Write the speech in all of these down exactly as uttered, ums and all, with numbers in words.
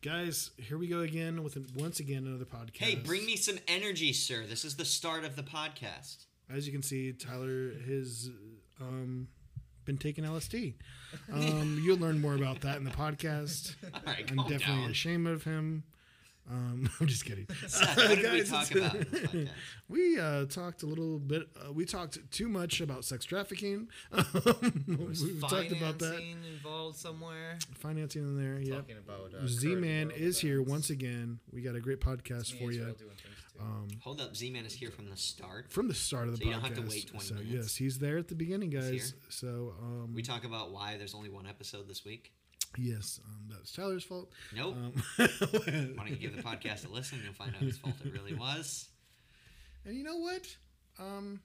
Guys, here we go again with once again another podcast. Hey, bring me some energy, sir. This is the start of the podcast. As you can see, Tyler has um, been taking L S D. Um, you'll learn more about that in the podcast. All right, I'm calm definitely down. ashamed of him. Um, I'm just kidding. Seth, what did we Guys, talk it's- about in this podcast? We uh, talked a little bit. Uh, we talked too much about sex trafficking. Was we talked about that. financing involved somewhere? Financing in there. Yeah. Talking about uh, Z-Man current is world here events. once again. We got a great podcast Me for Israel you. doing things too. Um, Hold up, Z-Man is here from the start. from the start of the So you podcast. don't have to wait twenty so minutes. yes, he's there at the beginning, He's guys. here. So um, We talk about why there's only one episode this week. yes, um, that was Tyler's fault. Nope. Um, Why don't you give the podcast a listen? You'll find out whose fault it really was. and you know what? Um,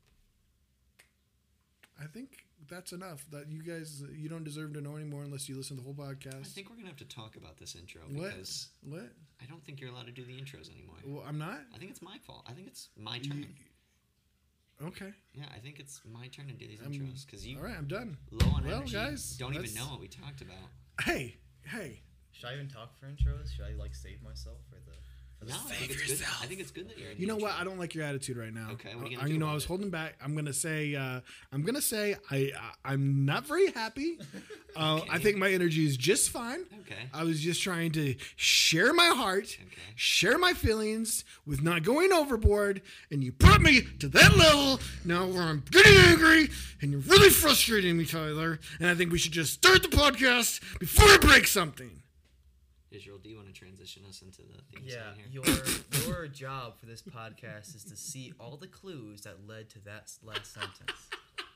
I think that's enough. That you guys, you don't deserve to know anymore unless you listen to the whole podcast. I think we're going to have to talk about this intro What? because What? I don't think you're allowed to do the intros anymore. Well, I'm not. I think it's my fault. I think it's my turn. Okay. Yeah, I think it's my turn to do these Um, intros because you All right, I'm done. low on Well, energy. guys, don't even let's- know what we talked about. Hey, hey. Should I even talk for intros? Should I like save myself for the? For the No, I think it's good. I think it's good that you're. In You know the what? intro. I don't like your attitude right now. Okay, what are you I, gonna you do know, I about was it? holding back. I'm gonna say. Uh, I'm gonna say. I. I I'm not very happy. Uh, I Okay. think my energy is just fine. Okay. I was just trying to share my heart, Okay. share my feelings with not going overboard, and you brought me to that level now where I'm getting angry and you're really frustrating me, Tyler. And I think we should just start the podcast before I break something. Israel, do you want to transition us into the theme Yeah, song here? your your job for this podcast is to see all the clues that led to that s- last sentence.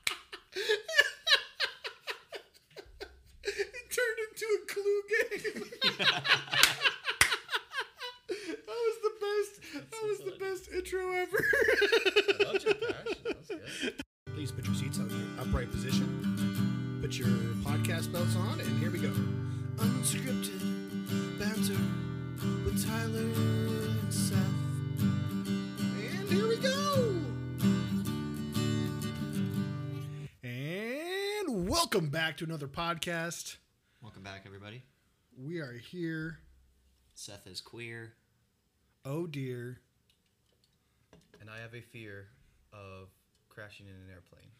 It turned into a clue game. That was the best. That was the best intro ever. I loved your passion. That was good. Please put your seats out in your upright position. Put your podcast belts on, and here we go. Unscripted banter with Tyler and Seth. And here we go. And welcome back to another podcast. Welcome back, everybody. We are here. Seth is queer. Oh dear. And I have a fear of crashing in an airplane.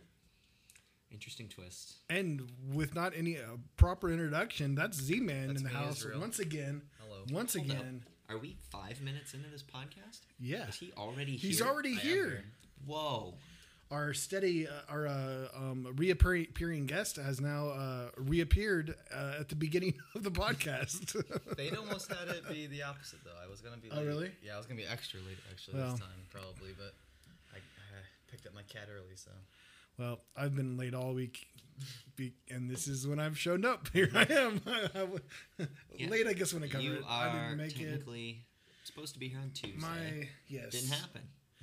Interesting twist. And with not any uh, proper introduction, that's Z-Man That's in the me, house Israel. once again. Hello. Once Hold up. again. Are we five minutes into this podcast? Yeah. Is he already here? He's already I am here. here. Whoa. Our steady, uh, our uh, um, reappearing guest has now uh, reappeared uh, at the beginning of the podcast. They'd almost had it be the opposite, though. I was gonna be. Oh, late. really? Yeah, I was gonna be extra late actually Well. this time, probably, but I, I picked up my cat early, so. Well, I've been late all week, be- and this is when I've shown up. Here I am. Yeah. Late, I guess, when it comes. You I are didn't make it. technically supposed to be here on Tuesday. My yes. Didn't happen.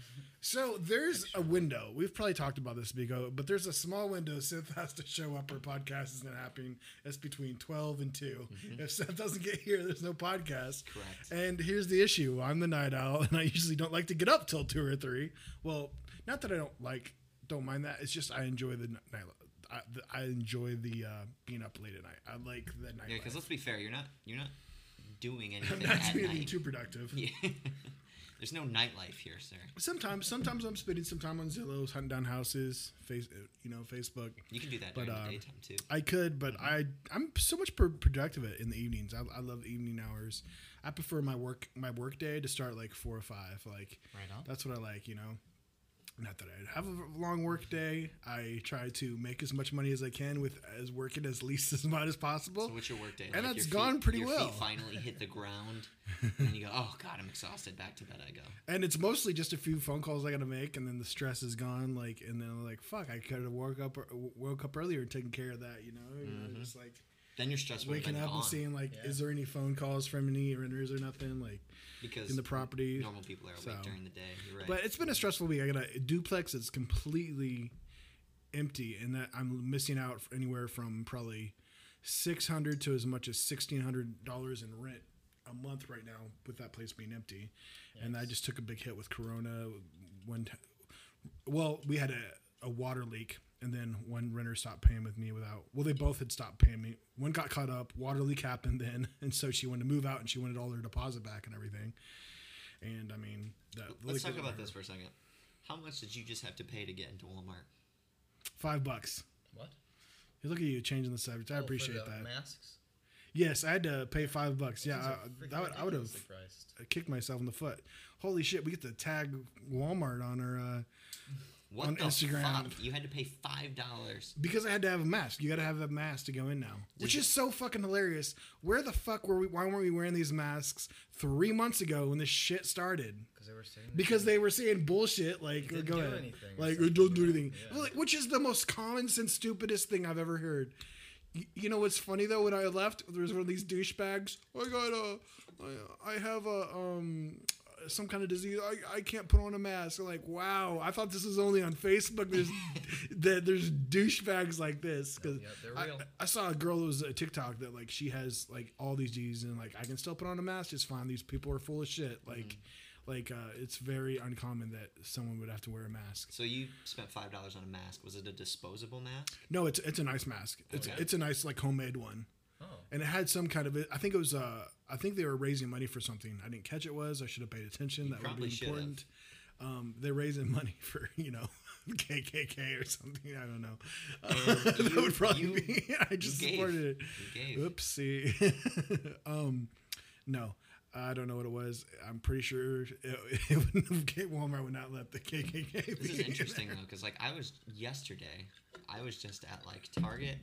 So there's a window. We've probably talked about this before, but there's a small window Seth has to show up. Our podcast isn't happening. It's between twelve and two. If Seth doesn't get here, there's no podcast. Correct. And here's the issue: I'm the night owl, and I usually don't like to get up till two or three. Well, not that I don't like, don't mind that. It's just I enjoy the night. I, I enjoy the uh, being up late at night. I like the night. Yeah, because life. let's be fair, you're not you're not doing I'm anything not at doing anything night. too productive. Yeah. There's no nightlife here, sir. Sometimes, sometimes I'm spending some time on Zillow, hunting down houses, face, you know, Facebook. You can do that But, during uh, the daytime too. I could, but I I'm so much pro- productive in the evenings. I, I love the evening hours. I prefer my work my work day to start like four or five. Like Right on. that's what I like, you know. Not that I have a long work day. I try to make as much money as I can with as working as least as much as possible. So what's your work day? and like? that's Your gone feet, pretty your well. Feet finally hit the ground, and you go, "Oh God, I'm exhausted." Back to bed I go. And it's mostly just a few phone calls I got to make, and then the stress is gone. Like, and then I'm like, fuck, I could have woke up woke up earlier and taken care of that. You know, you know just like. Then your stress would have Waking been up gone and seeing like, Yeah. is there any phone calls from any renters or nothing like because in the property? normal people are awake So. during the day. You're right. But it's been a stressful week. I got a duplex that's completely empty, and that I'm missing out for anywhere from probably six hundred to as much as sixteen hundred dollars in rent a month right now with that place being empty. And I just took a big hit with Corona. One, t- well, we had a, a water leak and then one renter stopped paying with me without. Well, they both had stopped paying me. One got caught up, water leak happened then, and so she wanted to move out, and she wanted all her deposit back and everything. And I mean, that, Let's talk like, about this for a second. How much did you just have to pay to get into Walmart? Five bucks. What? Hey, look at you changing the subject. I Oh, for appreciate the that. Masks? Yes, I had to pay five bucks. Yeah, Those I, are freaking that would, I would have ridiculously priced. kicked myself in the foot. Holy shit, we get to tag Walmart on our uh, What on the Instagram. fuck? You had to pay five dollars. Because I had to have a mask. You got to have a mask to go in now, which is so fucking hilarious. Where the fuck were we? Why weren't we wearing these masks three months ago when this shit started? Because they were saying. Because they were saying bullshit like, It didn't go do ahead, anything or like something, don't do right? anything, Yeah. like, which is the most common sense, stupidest thing I've ever heard. Y- You know what's funny though? When I left, there was one of these douchebags. I got a, I, I have a um, some kind of disease. I, I can't put on a mask. I'm like, wow. I thought this was only on Facebook. There's that there's douchebags like this. Cause Yeah, they're I, real. I saw a girl that was a TikTok that like she has like all these diseases and like I can still put on a mask just fine. These people are full of shit. Like, like uh, it's very uncommon that someone would have to wear a mask. So you spent five dollars on a mask. Was it a disposable mask? No, it's it's a nice mask. It's Okay. it's a nice like homemade one. Oh. And it had some kind of. I think it was. Uh, I think they were raising money for something. I didn't catch it. Was I should have paid attention. You That would probably be should important. Um, they're raising money for you know K K K or something. I don't know. Uh, that you- would probably you- be. I just gave. supported it. You gave. Oopsie. um, no, I don't know what it was. I'm pretty sure it, it wouldn't have. Walmart would not let the K K K. This is be. interesting though, because like I was yesterday, I was just at like Target,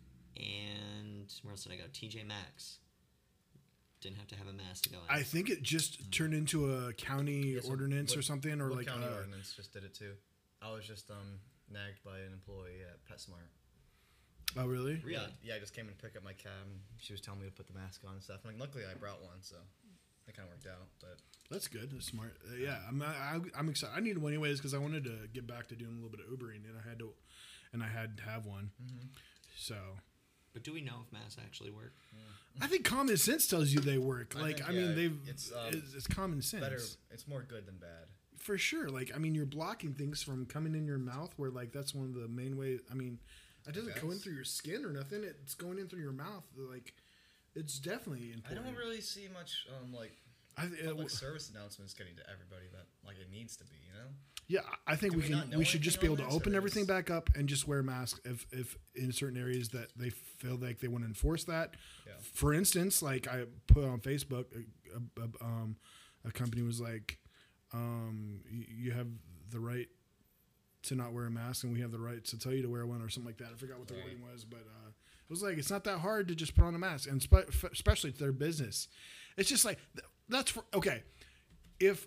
and where else did I go? T J Maxx. Didn't have to have a mask to go in. I think it just turned into a county Yeah, so ordinance what- or something, or what like county uh, ordinance just did it too. I was just um nagged by an employee at PetSmart. oh really? Really? Yeah, yeah. I just came in to pick up my cab, and she was telling me to put the mask on and stuff. And like, luckily, I brought one, so it kind of worked out. But That's good. That's smart. Uh, yeah, I'm I, I'm excited. I needed one anyways because I wanted to get back to doing a little bit of Ubering, and I had to, and I had to have one. So But do we know if masks actually work? I think common sense tells you they work. I Like think, I mean, yeah, they've it's, it's, um, it's, common sense better. It's more good than bad. for sure. Like I mean, you're blocking things from coming in your mouth. Where like that's one of the main ways. I mean, it doesn't go in guess. through your skin or nothing. It's going in through your mouth. Like it's definitely I important. don't really see much um like I, it, public service announcements getting to everybody that like it needs to be. You know. Yeah, I think Do we we can. not know We should just be anything able on to this, open or everything is- back up and just wear masks if, if in certain areas that they feel like they want to enforce that. Yeah. For instance, like I put on Facebook, a, a, a, um, a company was like, um, you, you have the right to not wear a mask, and we have the right to tell you to wear one, or something like that. I forgot what the Right. wording was, but uh, it was like it's not that hard to just put on a mask, and spe- especially to their business. It's just like th- that's for okay. If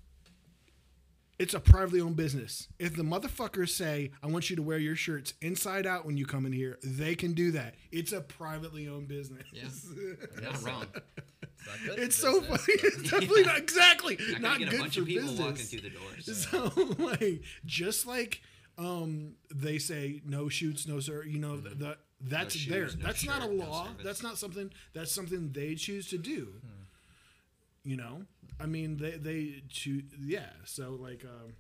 it's a privately owned business. If the motherfuckers say, I want you to wear your shirts inside out when you come in here, they can do that. It's a privately owned business. Yeah. You're not wrong. It's not good. It's for so business, funny. but- It's definitely not exactly Not, not gonna get good a bunch for of people business. walking through the doors. So like just like um they say no shoots, no sir, you know, the, the that's shoes, there. no That's not a shirt, no law. service. That's not something that's something they choose to do. You know? I mean they they choose yeah, so like um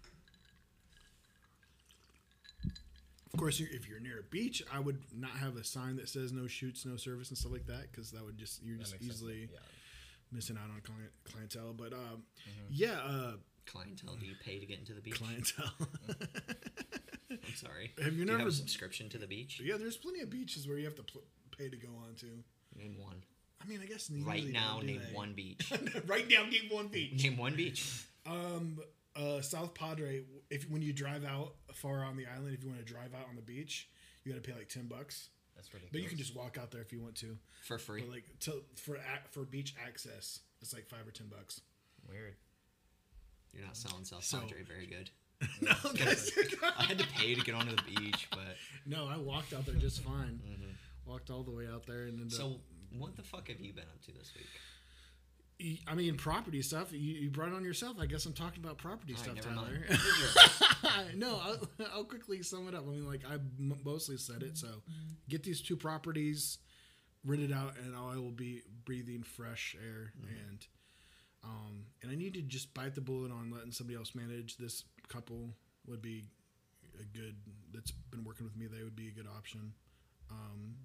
of course, you're- if you're near a beach, I would not have a sign that says no shoots, no service, and stuff like that, because that would just you're That just makes sense. easily Yeah. missing out on client, clientele. But um, Mm-hmm. yeah, uh, Clientele, do you pay to get into the beach? clientele. I'm sorry. Have you do you never- have a subscription to the beach? Yeah, there's plenty of beaches where you have to pl- pay to go on to. Name one. I mean, I guess they Right usually now, don't, do name they? one beach. right now, name one beach. Name one beach. Um, uh, South Padre. If when you drive out far on the island, if you want to drive out on the beach, you got to pay like ten bucks. That's ridiculous. But you can just walk out there if you want to. For free. But like to, for ac- for beach access, it's like five or ten bucks. Weird. You're not selling South So- Padre very good. no, that's, I had to pay to get onto the beach, but no, I walked out there just fine. Walked all the way out there and ended up. so what the fuck have you been up to this week? I mean, property stuff. You, you brought it on yourself. I guess I'm talking about property All right, stuff, never Tyler. mind. no, I'll, I'll quickly sum it up. I mean, like I m- mostly said it. So, get these two properties rented out, and I will be breathing fresh air. And um, and I need to just bite the bullet on letting somebody else manage. This couple would be a good that's been working with me. They would be a good option. Um,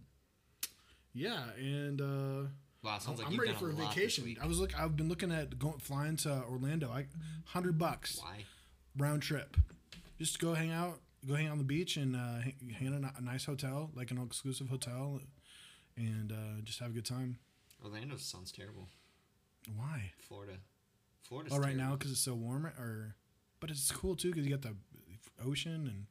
yeah, and uh, Wow, it sounds like I'm you've ready done for a lot this vacation. week. I was look. I've been looking at going flying to Orlando. I hundred bucks Why? round trip. Just go hang out. Go hang out on the beach and uh, hang, hang in a, a nice hotel, like an exclusive hotel, and uh, just have a good time. Orlando sounds terrible. Why? Florida. Florida's Oh, right terrible. now because it's so warm, or but it's cool too because you got the ocean and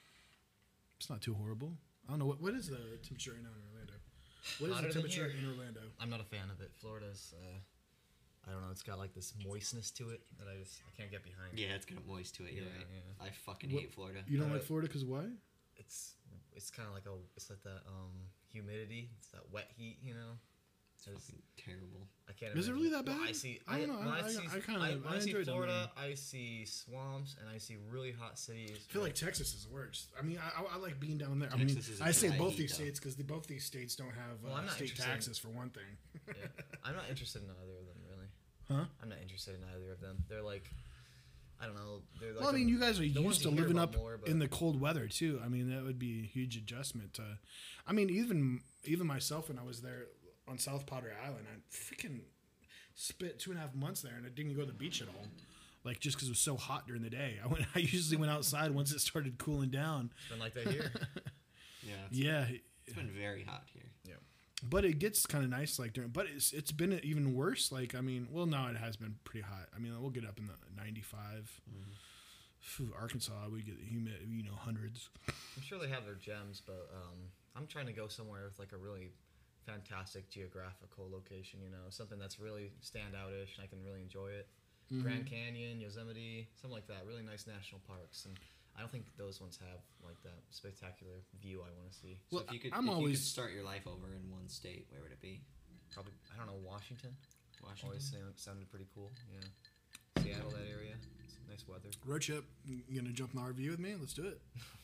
it's not too horrible. I don't know what what is the temperature right now in Orlando. What is Hotter the than temperature here. in Orlando? I'm not a fan of it. Florida's, uh, I don't know. It's got like this moistness to it that I just I can't get behind. Yeah, it's got a moist to it. You're Yeah, right. yeah. I fucking What- hate Florida. You don't Uh, like Florida because why? It's it's kind of like a it's like that um humidity. It's that wet heat, you know. It's fucking terrible. I can't. Is it imagine- really that Well, bad? I see. I don't know. when I- I- see, I kinda- I, when I I see enjoy it down Florida, I see swamps and I see really hot cities. I feel like Texas is the worst. I mean, I, I, I like being down there. I mean, Texas is a I say dry both heat, these though. states because both these states don't have Well, uh, I'm not state interested in- taxes for one thing. yeah. I'm not interested in either of them really. Huh? I'm not interested in either of them. They're like, I don't know. They're like Well, I a- mean, you guys are the ones used to you hear living about up more, but- in the cold weather too. I mean, that would be a huge adjustment. To, I mean, even even myself when I was there on South Padre Island, I freaking spent two and a half months there, and I didn't go to the beach at all. Like just because it was so hot during the day, I went. I usually went outside once it started cooling down. It's been like that here. Yeah, it's, Yeah, it's been very hot here. yeah. but it gets kind of nice like during. But it's it's been even worse. Like I mean, well, no, it has been pretty hot. I mean, we'll get up in the ninety-five. Phew, Arkansas, we get humid, you know, hundreds. I'm sure they have their gems, but um, I'm trying to go somewhere with like a really fantastic geographical location. You know, something that's really standout-ish, and I can really enjoy it. Mm-hmm. Grand Canyon, Yosemite, something like that. Really nice national parks, and I don't think those ones have like that spectacular view I want to see. So Well, if you could, I'm if you always- could start your life over in one state, where would it be? Probably, I don't know, Washington. Washington. Always sound, sounded pretty cool. Yeah, Seattle, that area. It's nice weather. Road trip. You gonna jump in the R V with me? Let's do it.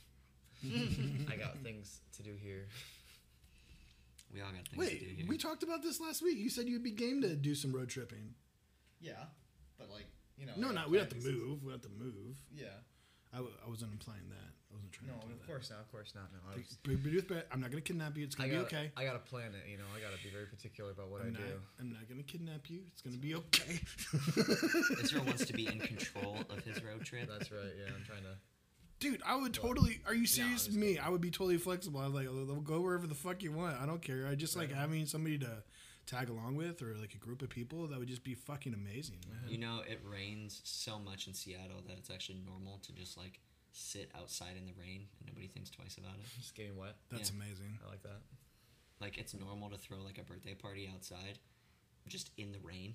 I got things to do here. We all got things to do Wait, here. we talked about this last week. You said you'd be game to do some road tripping. Yeah, but like you know. No, not we have to move. We have to move. Yeah. I, w- I wasn't implying that. I wasn't trying No, to imply of that. course not. Of course not. No, I was, Big, big, big, I'm not gonna kidnap you. It's I gonna gotta, be okay. I gotta plan it. You know, I gotta be very particular about what I'm I not, do. I'm not gonna kidnap you. It's gonna be okay. Israel wants to be in control of his road trip. That's right. Yeah, I'm trying to. Dude, I would totally. Are you serious? just Me, I would be totally flexible. I'm like, "I'll go wherever the fuck you want. I don't care. I just like Right. having somebody to tag along with, or like a group of people. That would just be fucking amazing, man. You know, it rains so much in Seattle that it's actually normal to just like sit outside in the rain and nobody thinks twice about it. Just getting wet. That's Yeah. amazing. I like that. Like it's normal to throw like a birthday party outside, just in the rain.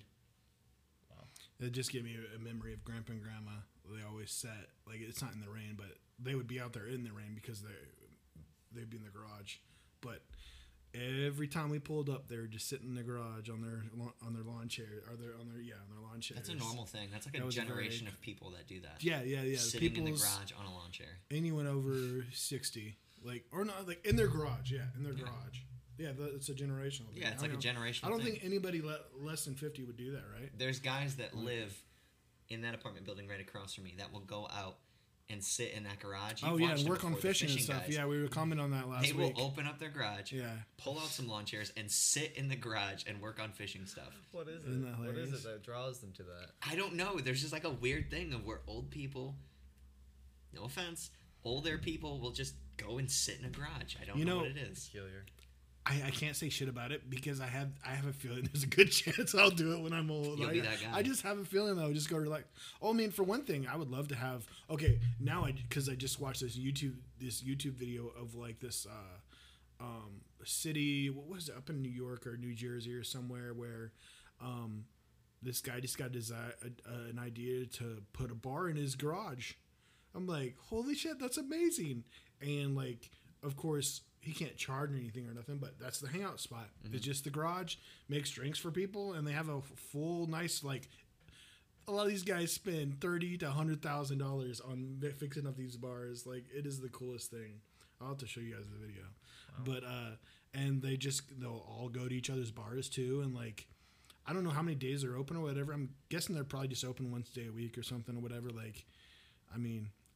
It just gave me a, a memory of Grandpa and Grandma. They always sat like it's not in the rain, but they would be out there in the rain because they they'd be in the garage. But every time we pulled up, they were just sitting in the garage on their lawn- on their lawn chair, or their on their yeah on their lawn chairs. That's a normal thing. That's like That a was a very- generation of people that do that. Yeah, yeah, yeah. Sitting in the People's- garage on a lawn chair. anyone over sixty, like or not, like in their garage. Yeah, in their Yeah. garage. Yeah, that, it's a generational thing. Yeah, it's I like a don't- generational I don't thing. think anybody le- less than fifty would do that, right? There's guys that live in that apartment building right across from me that will go out and sit in that garage. You've Oh yeah, watched and them work on before, the fishing and stuff. guys. Yeah, we were commenting on that last They will week. open up their garage, Yeah. pull out some lawn chairs, and sit in the garage and work on fishing stuff. What is Isn't it? that What is hilarious? it that draws them to that? I don't know. There's just like a weird thing of where old people, no offense, older people will just go and sit in a garage. I don't You know, know- what it is. Peculiar. I, I can't say shit about it because I have I have a feeling there's a good chance I'll do it when I'm old. You'll I, be that guy. I just have a feeling that I'll just go relax. Oh, I mean, for one thing, I would love to have. Okay, now I because I just watched this YouTube this YouTube video of like this uh, um, city. What was it up in New York or New Jersey or somewhere where um, this guy just got desi- a, a, an idea to put a bar in his garage. I'm like, holy shit, that's amazing. And like, of course, he can't charge anything or nothing, but that's the hangout spot. It's just the garage, makes drinks for people, and they have a f- full, nice, like, a lot of these guys spend thirty to a hundred thousand dollars on fi- fixing up these bars. Like, it is the coolest thing. I'll have to show you guys the video. But uh, and they just they'll all go to each other's bars too, and like, I don't know how many days they're open or whatever. I'm guessing they're probably just open once a day a week or something or whatever. Like, I mean,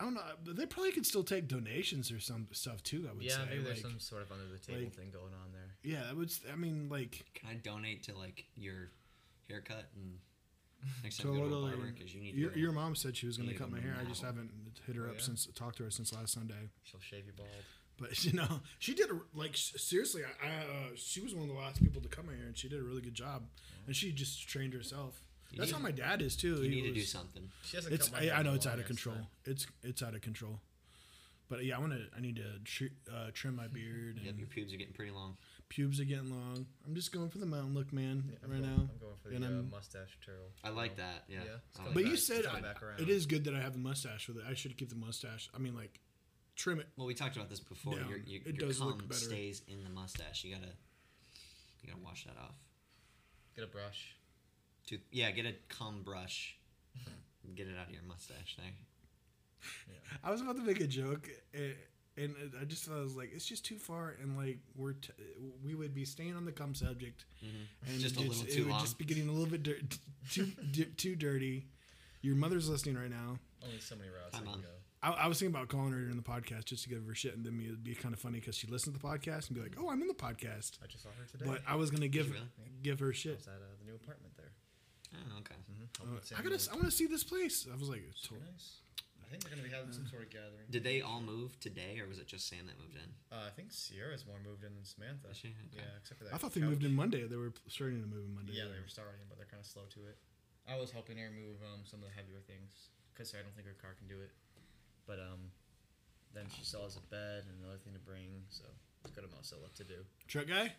I don't know. But they probably could still take donations or some stuff too. I would Yeah, say. maybe there's like, some sort of under the table like- thing going on there. Yeah, that would. s- I mean, like Can I donate to like your haircut and next time you go to a totally. barber because you need Your, to your mom said she was going you to need cut to my go hair. I just now. haven't hit her Oh, up yeah? since talked to her since last Sunday. She'll shave you bald. But you know, she did a, like s- seriously. I, I uh, she was one of the last people to come here, and she did a really good job. And she just trained herself. You That's need- how my dad is too. you He need to do was- something. She hasn't It's cut my I, hair I in know the it's out of longest control. time. It's it's out of control. But yeah, I want to. I need to tr- uh, trim my beard Yep, and your pubes are getting pretty long. pubes are getting long. I'm just going for the mountain look, man, Yeah, I'm right going, now. I'm going for the And uh, I'm- mustache turtle. I like that. Yeah. Yeah, it's I coming like But that. you back- said it's coming I- back around. it is good that I have the mustache with it. I should keep the mustache. I mean, like, trim it. Well, we talked about this before. Yeah, your your, it your does look cum better. stays in the mustache. You gotta you gotta wash that off. Get a brush. To yeah, get a cum brush. Get it out of your mustache there. I was about to make a joke, eh, and I just thought I was like, it's just too far, and like we're t- we would be staying on the cum subject, and Just a it's- little it too would long. just be getting a little bit dir- too di- too dirty. Your mother's listening right now. Only so many routes Hi, I Mom. can go. I, I was thinking about calling her during the podcast just to give her shit, and then it'd be kind of funny because she listened to the podcast and be like, "Oh, I'm in the podcast." I just saw her today. But I was gonna give you really? give her I shit. was at uh, the new apartment there. Oh, okay. Mm-hmm. Uh, I gotta. I want to see this place. I was like, So nice. I think they're gonna be having some sort of gathering. Did they all move today, or was it just Sam that moved in? Uh, I think Sierra's more moved in than Samantha. Is she? Okay. Yeah, except for that. I thought they couch. moved in Monday. They were starting to move in Monday. Yeah, they were starting, but they're kind of slow to it. I was helping her move um, some of the heavier things because I don't think her car can do it. But um, then she still has a bed and another thing to bring, so it's got a mouse what to do. Truck guy.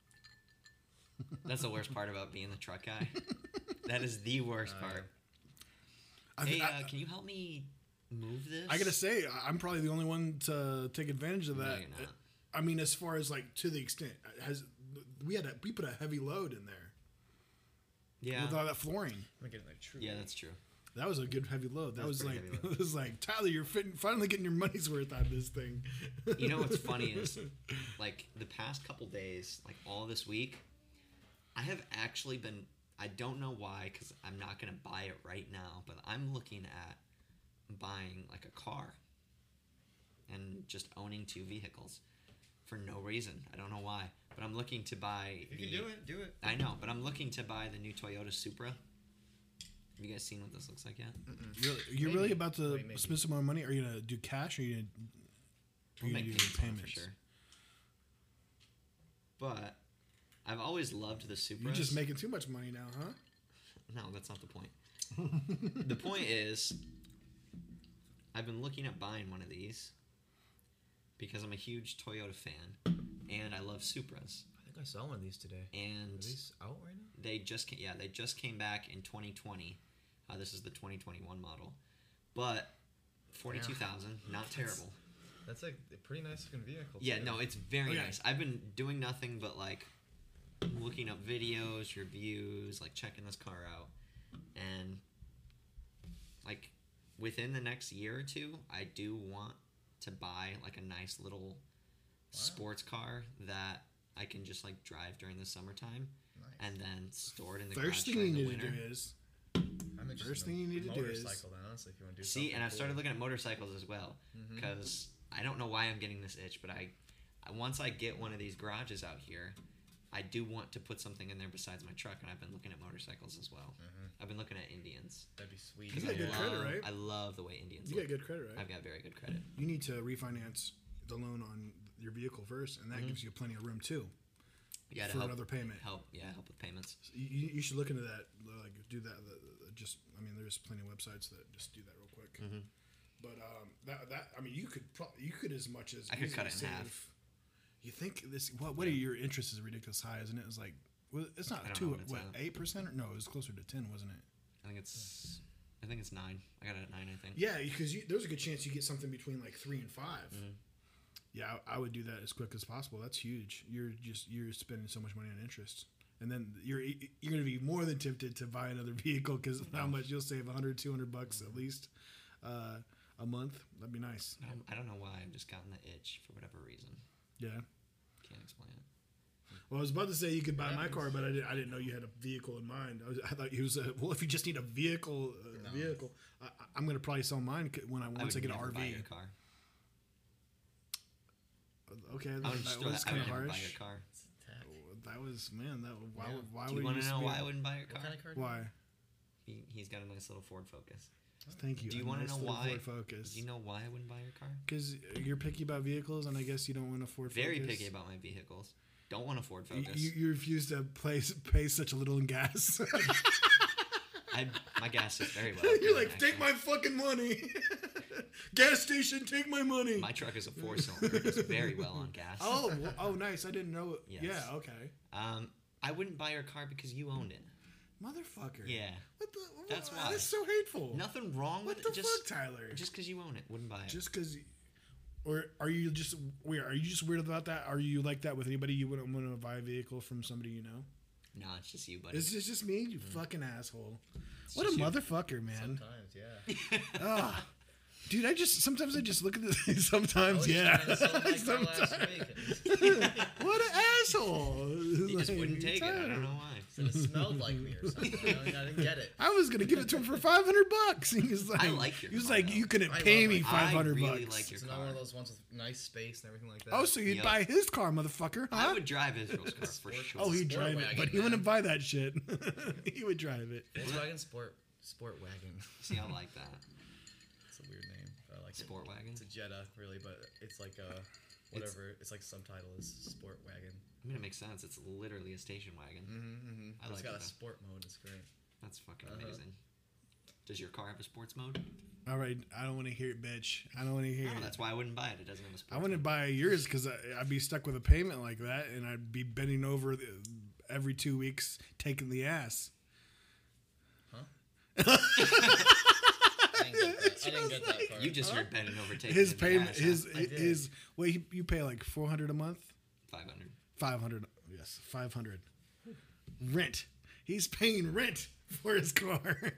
That's the worst part about being the truck guy. That is the worst Uh, part. I, Hey, I, uh, can you help me move this? I gotta say, I- I'm probably the only one to take advantage of No, that. you're not. I mean, as far as like to the extent has we had a, we put a heavy load in there Yeah. with all that flooring. I'm getting like true. Yeah, that's true. That was a good heavy load. That That was was like pretty heavy load. it was like Tyler, you're fit, finally getting your money's worth out of this thing. You know what's funny is, like, the past couple days, like, all this week, I have actually been, I don't know why, because I'm not going to buy it right now, but I'm looking at buying, like, a car and just owning two vehicles for no reason. I don't know why, but I'm looking to buy If you the, can do it, do it. I know, but I'm looking to buy the new Toyota Supra. Have you guys seen what this looks like yet? Really, you're Maybe. really about to Wait, maybe. spend some more money? Are you gonna do cash or are you gonna, are I'll you make gonna do payments on it payments? for sure. But I've always loved the Supra. You're just making too much money now, huh? No, that's not the point. The point is, I've been looking at buying one of these because I'm a huge Toyota fan and I love Supras. I think I saw one of these today. Are And these out right now? they just came, yeah, they just came back in twenty twenty. Uh, this is the twenty twenty-one model, but forty-two thousand, not That's- terrible. That's like a pretty nice looking vehicle. Yeah, too. no, it's very Okay. nice. I've been doing nothing but like looking up videos, reviews, like checking this car out, and like within the next year or two, I do want to buy like a nice little sports car that I can just like drive during the summertime Nice. and then store it in the First garage thing during you the need to winter. do is I'm interested First in thing you need a to do is- motorcycle then, honestly, if you want to do See, something and I've started cool. looking at motorcycles as well Mhm. because I don't know why I'm getting this itch, but I, I once I get one of these garages out here, I do want to put something in there besides my truck, and I've been looking at motorcycles as well. Mhm. I've been looking at Indians. That'd be sweet. You 'Cause got I good love, credit, right? I love the way Indians you look. get good credit, right? I've got very good credit. You need to refinance the loan on your vehicle first, and that Mhm. gives you plenty of room too Yeah, to for help, another payment. help. Yeah, help with payments. You, you should look into that. Like do that. the- the- Just I mean, there's plenty of websites that just do that real quick. Mhm. But um, that that I mean, you could pro- you could as much as I could cut easily it in half. save- You think this? What? What are your interest is ridiculous high, isn't it? It's like well, it's not I don't two. know what it's What at. eight percent? Or no, it was closer to ten, wasn't it? I think it's, I think it's nine. I got it at nine. I think. Yeah, because you, there's a good chance you get something between like three and 5 Mhm. Yeah, I, I would do that as quick as possible. That's huge. You're just you're spending so much money on interest, and then you're you're going to be more than tempted to buy another vehicle because how much you'll save one hundred, two hundred bucks at least uh, a month. That'd be nice. I don't, I don't know why. I've just gotten the itch for whatever reason. Yeah. Can't explain it. Well, I was about to say you could buy What my happens? car, but I didn't. I didn't know you had a vehicle in mind. I, was, I thought you was a, well. If you just need a vehicle, uh, No. vehicle, I, I'm gonna probably sell mine c- when I I once I, would get an never R buy V. your car. Okay, I that, would just that throw was that. I kind would of never buy harsh. your car. It's a tack. That was man. That why? Yeah. would Why Do you would want you to know just why be- I wouldn't buy your car? What kind of car? Why? He, he's got a nice little Ford Focus. Thank you. Do you a want to nice know little why? Ford Focus. Do you know why I wouldn't buy your car? Because you're picky about vehicles, and I guess you don't want a Ford Very Focus. picky about my vehicles. Don't want a Ford You, Focus. you, you refuse to pay, pay such a little in gas. I, my gas is very well. You're good, like, take actually. my fucking money. Gas station, take my money. My truck is a four cylinder. It's very well on gas. Oh, well, oh, nice. I didn't know. Yes. Yeah, okay. Um, I wouldn't buy your car because you owned it. Motherfucker. Yeah. What the? That's why. That's so hateful. Nothing wrong What with the it. Just, fuck, Tyler? just because you own it, wouldn't buy it. Just because. Or are you just weird? Are you just weird about that? Are you like that with anybody? You wouldn't want to buy a vehicle from somebody you know? no, it's just you, buddy. Is this just me? You fucking asshole. It's What a just you. motherfucker, man. Sometimes, yeah. Ah. Dude, I just sometimes I just look at this. Sometimes, I was yeah. trying to sell my car last Sometimes. week. What an asshole! He just wouldn't take it. I don't know why. It smelled like me or something. I don't- I didn't get it. I was gonna give it to him for five hundred bucks. He was like, I like your he was car, like, though. you couldn't I pay love me it. five hundred I really bucks. like your It's car. not one of those ones with nice space and everything like that. Oh, so you'd Yep. buy his car, motherfucker? Huh? I would drive Israel's car for Sport- sure. oh, he'd Sport drive it, wagon, but he man. wouldn't buy that shit. He would drive it. Volkswagen Sport Sport Wagon. See, I like that. It's a weird name. But I like it. Sport wagon. It's a Jetta, really, but it's like uh whatever. It's, like subtitle is Sport Wagon. I mean, it makes sense. It's literally a station wagon. Mm-hmm, mm-hmm. I It's like got it, a though. sport mode. It's great. That's fucking Uh-huh. amazing. Does your car have a sports mode? All right, I don't want to hear it, bitch. I don't want to hear No, it. that's why I wouldn't buy it. It doesn't have a sports I wouldn't mode. buy yours because I'd be stuck with a payment like that, and I'd be bending over the, every two weeks taking the ass. I didn't get that, I didn't get that part. You just heard bending over taking His the payment, ass, his I did. his. Well, he, you pay like four hundred a month. five hundred. Five hundred. Yes, five hundred. Rent. He's paying rent for his car.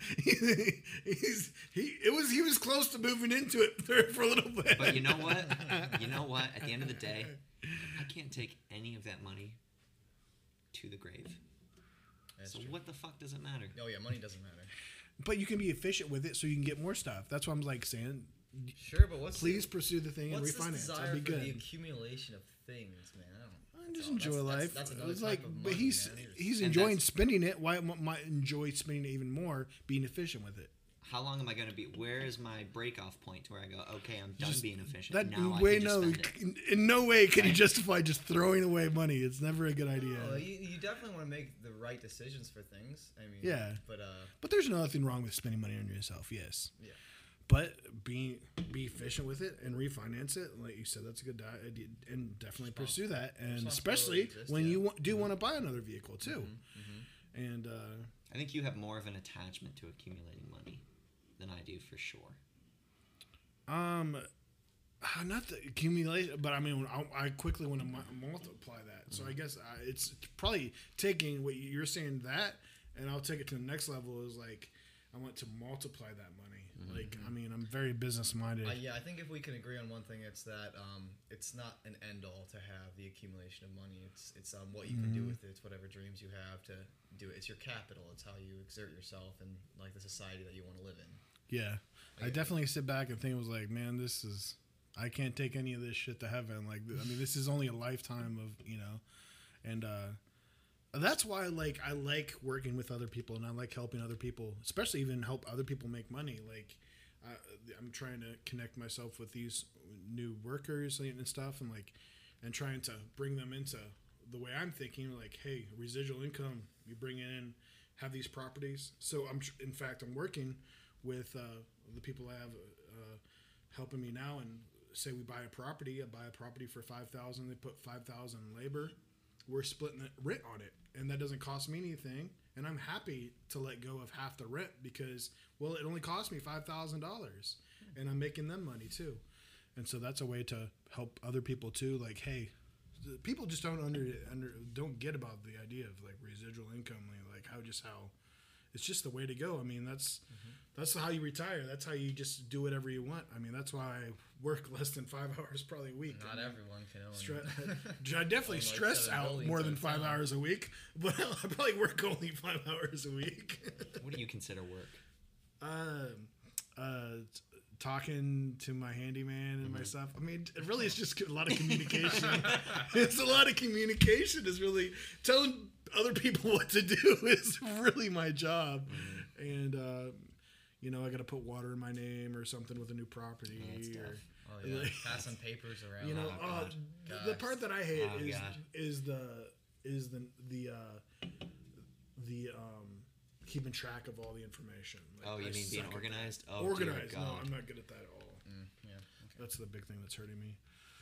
He's he. It was he was close to moving into it there for a little bit. But you know what? You know what? At the end of the day, I can't take any of that money to the grave. That's So true. what the fuck does it matter? Oh yeah, money doesn't matter. But you can be efficient with it, so you can get more stuff. That's what I'm like saying. Sure, but what's Please the, pursue the thing and what's refinance. this desire That'd be for the good. accumulation of things, man? I don't. I just Oh, enjoy that's- life. That's, that's another It's type like, of but money, he's man. he's And enjoying that's- spending it. Why m- might enjoy spending it even more? Being efficient with it. How long am I going to be? Where is my break off point to where I go, okay, I'm done Just- being efficient. That now I way, can just no, spend it. in, in no way can you Right. justify just throwing away money. It's never a good idea. No, you, you definitely want to make the right decisions for things. I mean, Yeah. But uh, But there's nothing wrong with spending money on yourself. Yes. yeah. But be be efficient with it and refinance it. Like you said, that's a good idea, and definitely pursue that. And Responsibility especially exists, when yeah. you wa- do want to buy another vehicle too. Mm-hmm. And uh, I think you have more of an attachment to accumulating money than I do for sure. um, uh, not the accumulation, but I mean, I, I quickly want to mu- multiply that. So I guess I, it's probably taking what you're saying that, and I'll take it to the next level. Is like I want to multiply that money. Like I mean, I'm very business minded. Uh, yeah, I think if we can agree on one thing, it's that um, it's not an end all to have the accumulation of money. It's it's um, what you can do with it. It's whatever dreams you have to do it. It's your capital. It's how you exert yourself in like the society that you want to live in. Yeah, I get definitely sit back and think it was like, man, this is I can't take any of this shit to heaven. Like, I mean, this is only a lifetime of you know, and uh, that's why like I like working with other people and I like helping other people, especially even help other people make money. Like, I, I'm trying to connect myself with these new workers and stuff, and like, and trying to bring them into the way I'm thinking. Like, hey, residual income, you bring it in, have these properties. So I'm, tr- in fact, I'm working with uh, the people I have uh, helping me now, and say we buy a property, I buy a property for five thousand. They put five thousand in labor. We're splitting the rent on it, and that doesn't cost me anything. And I'm happy to let go of half the rent because, well, it only cost me five thousand dollars, and I'm making them money too. And so that's a way to help other people too. Like, hey, people just don't under, under don't get about the idea of like residual income, like how just how it's just the way to go. I mean, that's That's how you retire. That's how you just do whatever you want. I mean, that's why I work less than five hours probably a week. Not I mean, everyone can own. stre- I definitely Like stress seven out buildings more in than a five town. hours a week, but I probably work only five hours a week. What do you consider work? uh, uh, t- talking to my handyman and Mm-hmm. my stuff. I mean, it really is just a lot of communication. It's a lot of communication. Is really telling other people what to do is really my job. Mm-hmm. And uh, you know, I got to put water in my name or something with a new property. Yeah, it's or, tough. Oh yeah, passing papers around. you know, Oh, uh, God. th- the Gosh. part that I hate Oh, is God. is the is the the uh, the um, keeping track of all the information. Like, Oh, you I mean being suck at that. organized? Oh, dear Organized? No, God. I'm not good at that at all. Mm, yeah. That's the big thing that's hurting me.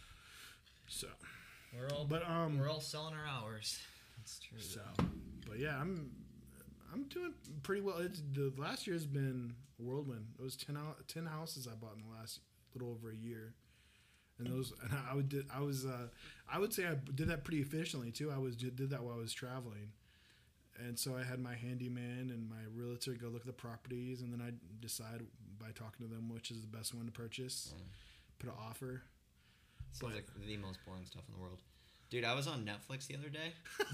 So, We're all but um, we're all selling our hours. That's true. so, but yeah, I'm I'm doing pretty well. It's the last year's been a whirlwind. It was ten hou- ten houses I bought in the last little over a year, and those and I would did, I was uh, I would say I did that pretty efficiently too. I was did that while I was traveling, and so I had my handyman and my realtor go look at the properties, and then I decide by talking to them which is the best one to purchase, put an offer. Sounds But- like the most boring stuff in the world. Dude, I was on Netflix the other day.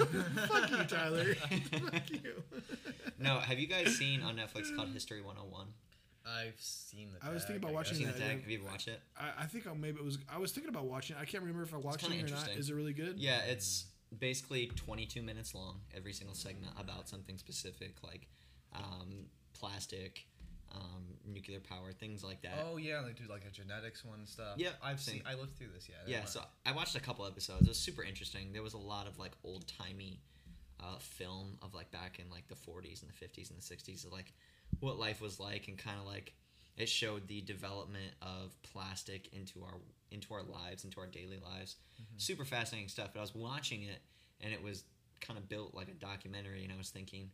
Fuck you, Tyler. Fuck you. No, have you guys seen on Netflix called History one oh one? I've seen the. I was tag, thinking about I watching Have you guess. seen the that, tag? yeah. Have you ever watched it? I, I think I maybe it was. I was thinking about watching it. I can't remember if I watched kinda it or not. interesting. Is it really good? Yeah, it's basically twenty-two minutes long, every single segment about something specific, like um, plastic, um, nuclear power, things like that. Oh yeah, they do like a genetics one and stuff. Yeah, I've same. seen. I looked through this. Yeah. I Yeah, don't so know. I watched a couple episodes. It was super interesting. There was a lot of like old timey uh, film of like back in like the forties and the fifties and the sixties of like what life was like, and kind of like it showed the development of plastic into our into our lives, into our daily lives. Super fascinating stuff. But I was watching it, and it was kind of built like a documentary, and I was thinking,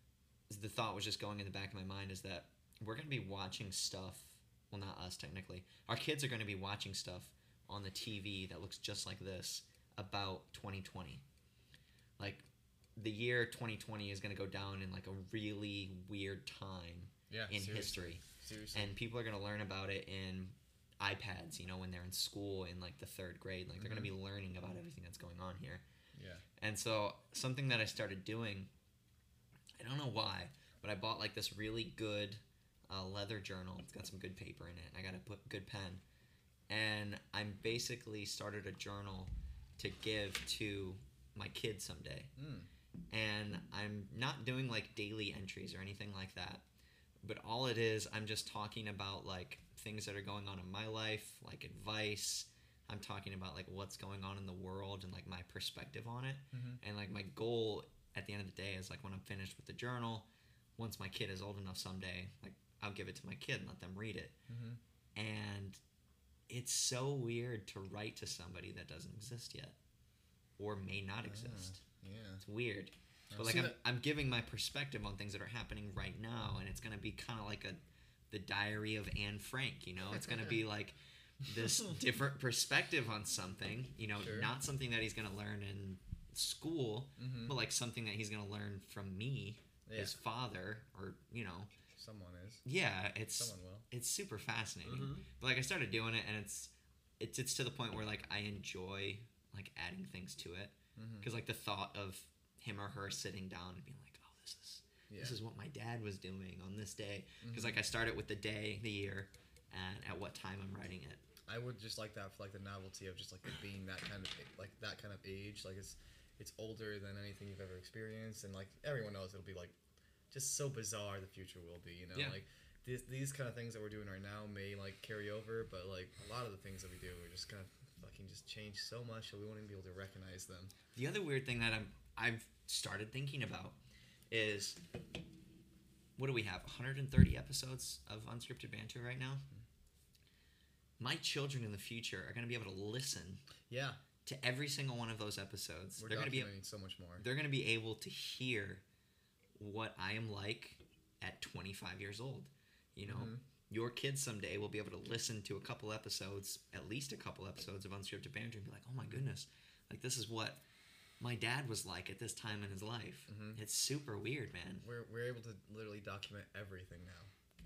the thought was just going in the back of my mind is that we're going to be watching stuff. Well, not us technically. Our kids are going to be watching stuff on the T V that looks just like this about twenty twenty. Like the year twenty twenty is going to go down in like a really weird time Yeah. in seriously. history, Seriously. and people are going to learn about it in iPads. You know, when they're in school in like the third grade, like they're going to be learning about everything that's going on here. yeah. And so something that I started doing, I don't know why, but I bought like this really good uh, leather journal. It's got some good paper in it. I got a put good pen, and I'm basically started a journal to give to my kids someday. Mm. And I'm not doing like daily entries or anything like that, but all it is, I'm just talking about like things that are going on in my life, like advice. I'm talking about like what's going on in the world and like my perspective on it. Mhm. And like my goal at the end of the day is like when I'm finished with the journal, once my kid is old enough someday, like I'll give it to my kid and let them read it. Mhm. And it's so weird to write to somebody that doesn't exist yet or may not exist. Yeah. It's weird. But like See I'm, that- I'm giving my perspective on things that are happening right now, and it's gonna be kind of like a the diary of Anne Frank. You know, it's gonna be like this different perspective on something. You know, Sure. not something that he's gonna learn in school, Mhm. but like something that he's gonna learn from me, Yeah. his father, or you know, Someone is. yeah, it's Someone will. it's super fascinating. Mhm. But like I started doing it, and it's it's it's to the point where like I enjoy like adding things to it, Mhm. because like the thought of him or her sitting down and being like, oh, this is Yeah. this is what my dad was doing on this day, because Mhm. like I started with the day, the year, and at what time I'm writing it. I would just like that for like the novelty of just like it being that kind of like that kind of age. Like it's it's older than anything you've ever experienced, and like everyone knows it'll be like just so bizarre the future will be. You know, Yeah. like these these kind of things that we're doing right now may like carry over, but like a lot of the things that we do are just kind of fucking just change so much that we won't even be able to recognize them. The other weird thing that I'm I've started thinking about is, what do we have? one hundred thirty episodes of Unscripted Banter right now. My children in the future are going to be able to listen Yeah, to every single one of those episodes. we're They're going to be documenting so much more. they're going to be able to hear what I am like at twenty-five years old. You know, Mhm. your kids someday will be able to listen to a couple episodes, at least a couple episodes of Unscripted Banter, and be like, "Oh my goodness, like this is what my dad was like at this time in his life." Mhm. It's super weird, man. We're we're able to literally document everything now.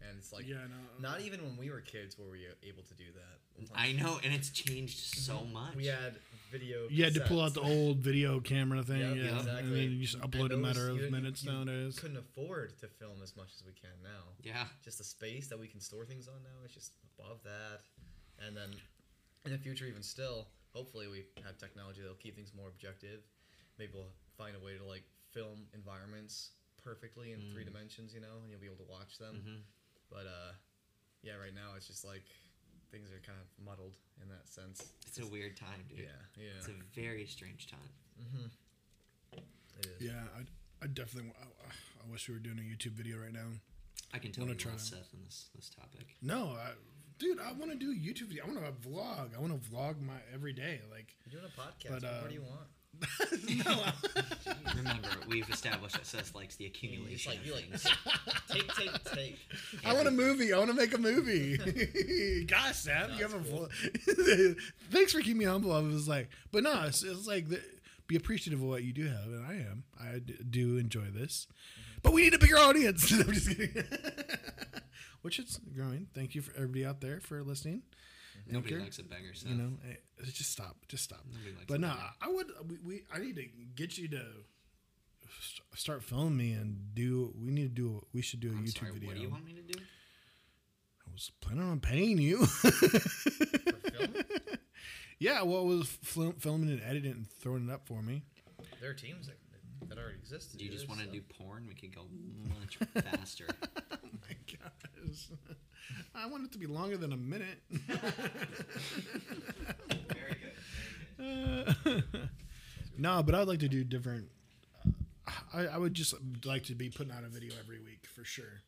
and it's like Yeah, no, not even when we were kids were we able to do that. I know, and it's changed so much. We had video. You had to pull out the cassettes. old video camera thing, Yep, yeah, exactly. and then you just upload And a matter those- of you- minutes you nowadays. Couldn't afford to film as much as we can now. Yeah. Just the space that we can store things on now is just above that. And then in the future, even still, hopefully we have technology that'll keep things more objective. Maybe we'll find a way to like film environments perfectly in Mm. three dimensions, you know, and you'll be able to watch them. Mm-hmm. But uh, yeah, right now it's just like things are kind of muddled in that sense. It's a weird time, dude. Yeah, yeah. It's a very strange time. Mm-hmm. It is. Yeah, I, I definitely. wa- I, I wish we were doing a YouTube video right now. I can tell Wanna you try lost to- Seth in this this topic. No, I, dude, I want to do a YouTube video. I want to vlog. I want to vlog my every day. Like, You're doing a podcast. But, what uh, more do you want? Remember, we've established that Seth likes the You just accumulation like you of like things. take, take, take. I want a movie. I want to make a movie. Gosh, Sam, No, you have a that's cool. vlog. Thanks for keeping me humble. I was like, but no, it's, it's like the, be appreciative of what you do have, and I am. I d- do enjoy this, but we need a bigger audience. I'm just kidding. Which is growing. Thank you for everybody out there for listening. Nobody Anchor, likes a beggar, Seth. You know, eh, just stop. Just stop. Nobody likes But a no, beggar. I would. We, we. I need to get you to st- start filming me and do. We need to do. A, we should do a I'm YouTube sorry, video. what do you want me to do? I was planning on paying you. For film? Yeah, well, it was fil- filming and editing and throwing it up for me. There are teams that, that already exist. to Do you do just this, want to so. do porn? We could go much faster. Oh my gosh. I want it to be longer than a minute. Very good. Very good. Uh, no, but I'd like to do different. Uh, I, I would just like to be putting out a video every week for sure.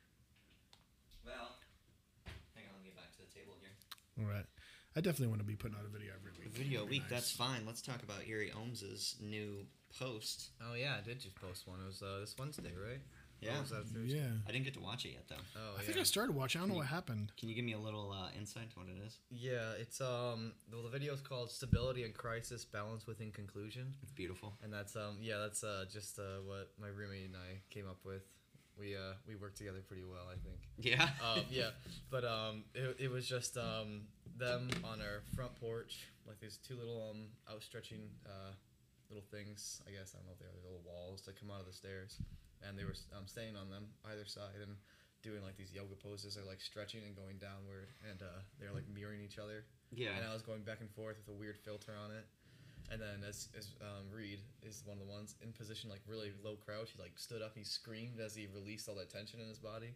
Well, hang on, let me get back to the table here. All right. I definitely want to be putting out a video every week. Video It'd be week, nice. that's fine. Let's talk about Erie Ohms's new post. Oh yeah, I did just post one. It was uh, this Wednesday, right? Yeah. Or was that Thursday? Yeah. I didn't get to watch it yet, though. Oh I yeah. think I started watching. I don't know what happened. Can you give me a little uh, insight to what it is? Yeah, it's um well the video is called Stability and Crisis Balance Within Conclusion. It's beautiful. And that's um yeah, that's uh just uh what my roommate and I came up with. We uh we worked together pretty well, I think. Yeah. um, yeah, but um, it, it was just um, them on our front porch, like these two little um, outstretching uh, little things. I guess I don't know if they are little walls that come out of the stairs, and they were um, staying on them either side and doing like these yoga poses. They're like stretching and going downward, and uh, they're like mirroring each other. Yeah. And I was going back and forth with a weird filter on it. And then as, as um, Reed is one of the ones in position, like really low crouch, he like stood up and he screamed as he released all that tension in his body.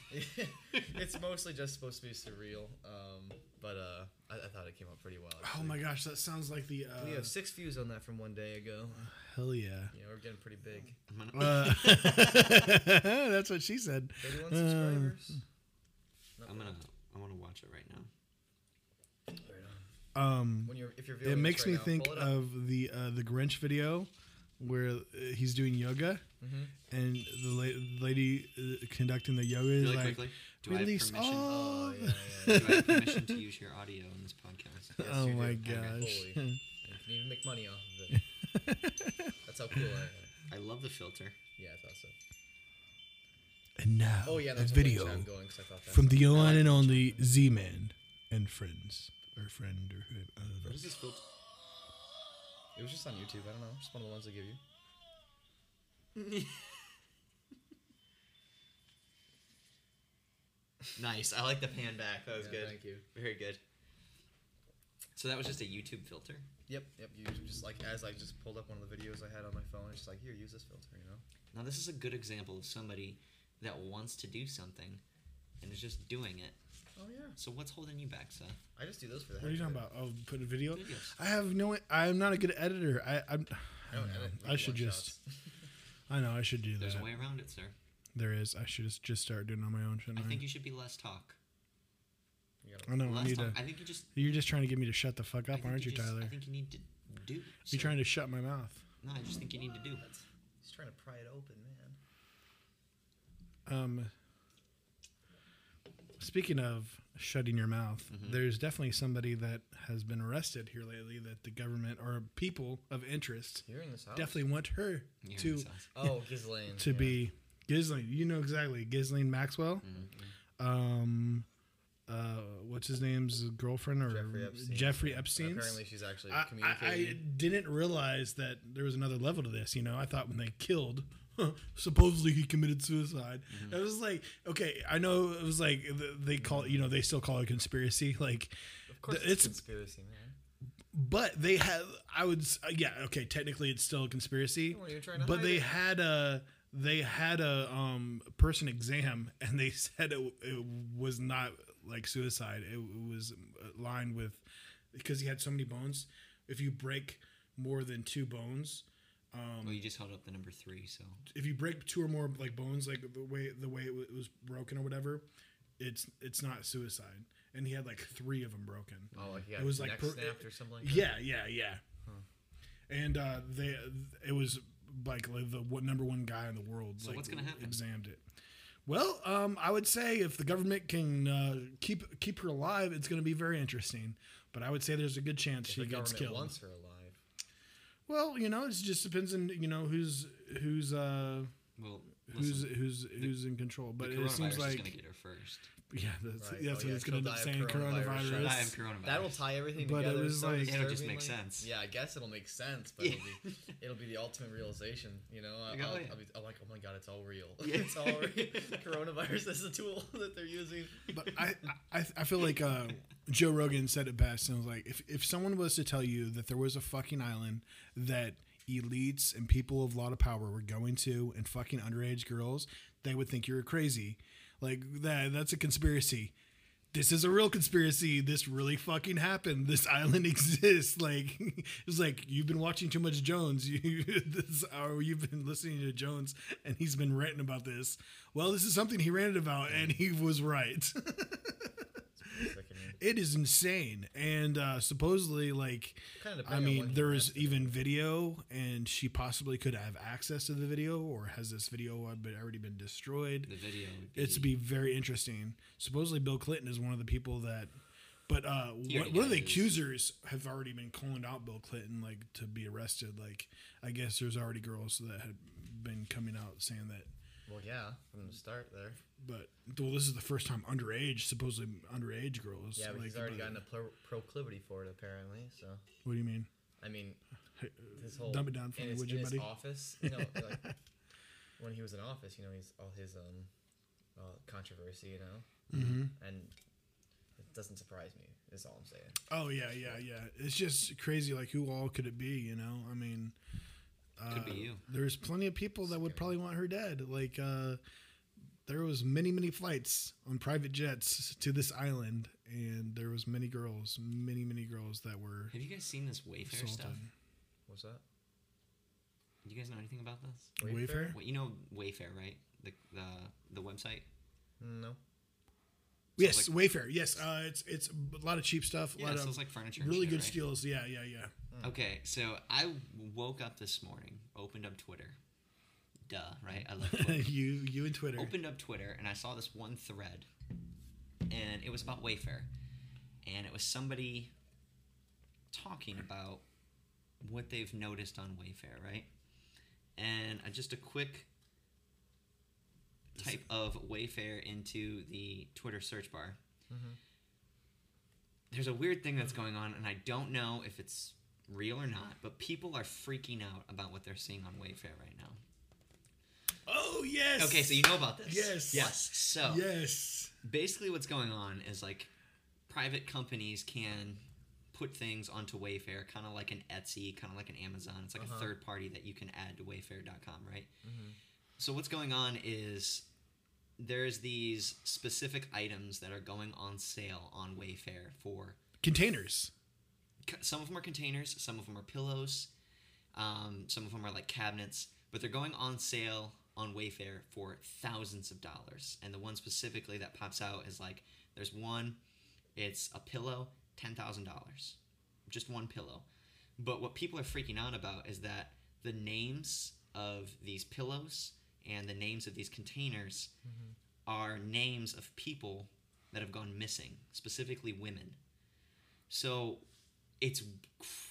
It's mostly just supposed to be surreal, um, but uh, I, I thought it came out pretty well. Oh actually. my gosh, that sounds like the. Uh, We have six views on that from one day ago. hell yeah. Yeah, we're getting pretty big. I'm gonna, Uh, that's what she said. thirty-one Uh, subscribers. Not I'm bad. gonna, I want to watch it right now. Right on. Um, When you're, if you're it viewing makes this me right now, think pull it up. of the uh, the Grinch video where uh, he's doing yoga Mhm. and the la- lady uh, conducting the yoga is Really like, quickly, do I have release permission? all. Oh, yeah, yeah, Do I have permission to use your audio in this podcast? Yes, Oh you do. my Okay, gosh. holy. And you can even make money off of it. That's how cool I am. I love the filter. Yeah, I thought so. And now Oh yeah, a there's video a link chat going 'cause I thought that. from the I one like and the only Z-Man and friends or friend or whoever. What is this filter? It was just on YouTube. I don't know. Just one of the ones they give you. Nice. I like the pan back. That was Yeah, good. Thank you. Very good. So that was just a YouTube filter. Yep, yep. You just like as I just pulled up one of the videos I had on my phone. It's just like here, use this filter. You know. Now this is a good example of somebody that wants to do something and is just doing it. Oh yeah. So what's holding you back, Seth? I just do those for the. What are you heck talking of it. about? Oh, put a video. Videos. I have no. I'm not a good editor. I. I'm, I don't I, don't know. edit. I should just. I know. I should do There's that. a way around it, sir. There is. I should just, just start doing it on my own. Shouldn't I I? think you should be less talk. You I know. I Less need talk. to. I think you just. You're just trying to get me to shut the fuck I up, think aren't you, just- Tyler? I think you need to do. You're sir. trying to shut my mouth. No, I just think you need to do. He's trying to pry it open, man. Um. Speaking of shutting your mouth, Mhm. there's definitely somebody that has been arrested here lately that the government or people of interest You're in this house. definitely want her You're in to this house. Oh, Ghislaine. to yeah. be Ghislaine. You know exactly Ghislaine Maxwell. Mhm. um, uh, what's his name's girlfriend or Jeffrey Epstein. Jeffrey And Epstein's. apparently, she's actually I, I, I communicating. didn't realize that there was another level to this. You know, I thought when they killed, supposedly he committed suicide. Mm-hmm. It was like, okay, I know it was like th- they call it, you know, they still call it a conspiracy. Like, Of course, th- it's, it's conspiracy, man. but they had, I would, s- uh, yeah, okay, technically it's still a conspiracy. Well, you're trying to But hide they it. had a they had a um person exam and they said it, it was not like suicide. It, it was lined with because he had so many bones. If you break more than two bones, um, Well, you just held up the number three, so if you break two or more like bones, like the way the way it, w- it was broken or whatever, it's it's not suicide. And he had like three of them broken. Oh, like he got It was like neck per- snapped or something like that? Yeah, yeah, yeah. And uh, they it was like, like the what number one guy in the world. So like, what's gonna happen? Examined it. Well, um, I would say if the government can uh, keep keep her alive, it's going to be very interesting. But I would say there's a good chance If she the gets government killed. wants her alive. Well, you know, it just depends on you know who's who's uh, well, who's listen, who's who's in control. But the it seems coronavirus like is gonna get her first. yeah, that's, Right. that's Oh, what yeah, it's going to she'll end up die saying. of coronavirus. Coronavirus. She'll Die of coronavirus. That'll tie everything But it together. was so like- disturbingly. It'll just make sense. Yeah, I guess it'll make sense, but Yeah. it'll be it'll be the ultimate realization. You know, I- Like, oh, I'll, yeah. I'll, be, I'm like, oh my god, it's all real. Yeah. It's all real. Coronavirus is a tool that they're using. But I, I, I feel like uh, Joe Rogan said it best, and was like, if if someone was to tell you that there was a fucking island that elites and people of a lot of power were going to and fucking underage girls, they would think you're crazy. Like that, that's a conspiracy. This is a real conspiracy. This really fucking happened. This island exists. Like it's like you've been watching too much Jones. You, this, or you've been listening to Jones, and he's been ranting about this. Well, this is something he ranted about, and he was right. Sickening. It is insane, and uh, supposedly, like, Kinda I depending on mean, when he there is rented it. even video, and she possibly could have access to the video, or has this video been, already been destroyed? The video. Would be, It's be very interesting. Supposedly, Bill Clinton is one of the people that, but uh, He one, already one of the has. accusers have already been calling out Bill Clinton, like to be arrested. Like, I guess there's already girls that had been coming out saying that. Well, yeah, from the start there. But well, this is the first time underage, supposedly underage girls. Yeah, but like, he's already but- gotten a pro- proclivity for it apparently. So, What do you mean? I mean, Hey, his whole dumb it down for in me, his, would in you, his buddy? office, you know, like when he was in office, you know, he's all his um uh, controversy, you know, Mm-hmm. and it doesn't surprise me. Is all I'm saying. Oh yeah, yeah, yeah. It's just crazy. Like, who all could it be? You know, I mean, uh, Could be you. There's plenty of people that would probably want her dead. Like, uh, there was many, many flights on private jets to this island, and there was many girls, many, many girls that were Have you guys seen this Wayfair assaulted. stuff? What's that? Do you guys know anything about this? Wayfair? Well, you know Wayfair, right? The the the website. No. Yes, like- Wayfair. Yes, uh, it's it's a lot of cheap stuff. A Yeah, lot so of it's like furniture. and really shit, good right? steals. Yeah, yeah, yeah. Okay, so I woke up this morning, opened up Twitter. Duh, right? I love Twitter. you you and Twitter. Opened up Twitter and I saw this one thread, and it was about Wayfair, and it was somebody talking about what they've noticed on Wayfair, right? And uh, just a quick type of Wayfair into the Twitter search bar. There's a weird thing that's going on, and I don't know if it's real or not, but people are freaking out about what they're seeing on Wayfair right now. Oh yes. Okay, so you know about this. Yes. Yes. So Yes. basically what's going on is like private companies can put things onto Wayfair, kind of like an Etsy, kind of like an Amazon. It's like Uh-huh. a third party that you can add to wayfair dot com, right? So what's going on is there's these specific items that are going on sale on Wayfair for Containers. some of them are containers, some of them are pillows, um, some of them are like cabinets, but they're going on sale on Wayfair for thousands of dollars. And the one specifically that pops out is like, there's one, it's a pillow, ten thousand dollars. Just one pillow. But what people are freaking out about is that the names of these pillows and the names of these containers are names of people that have gone missing, specifically women. So it's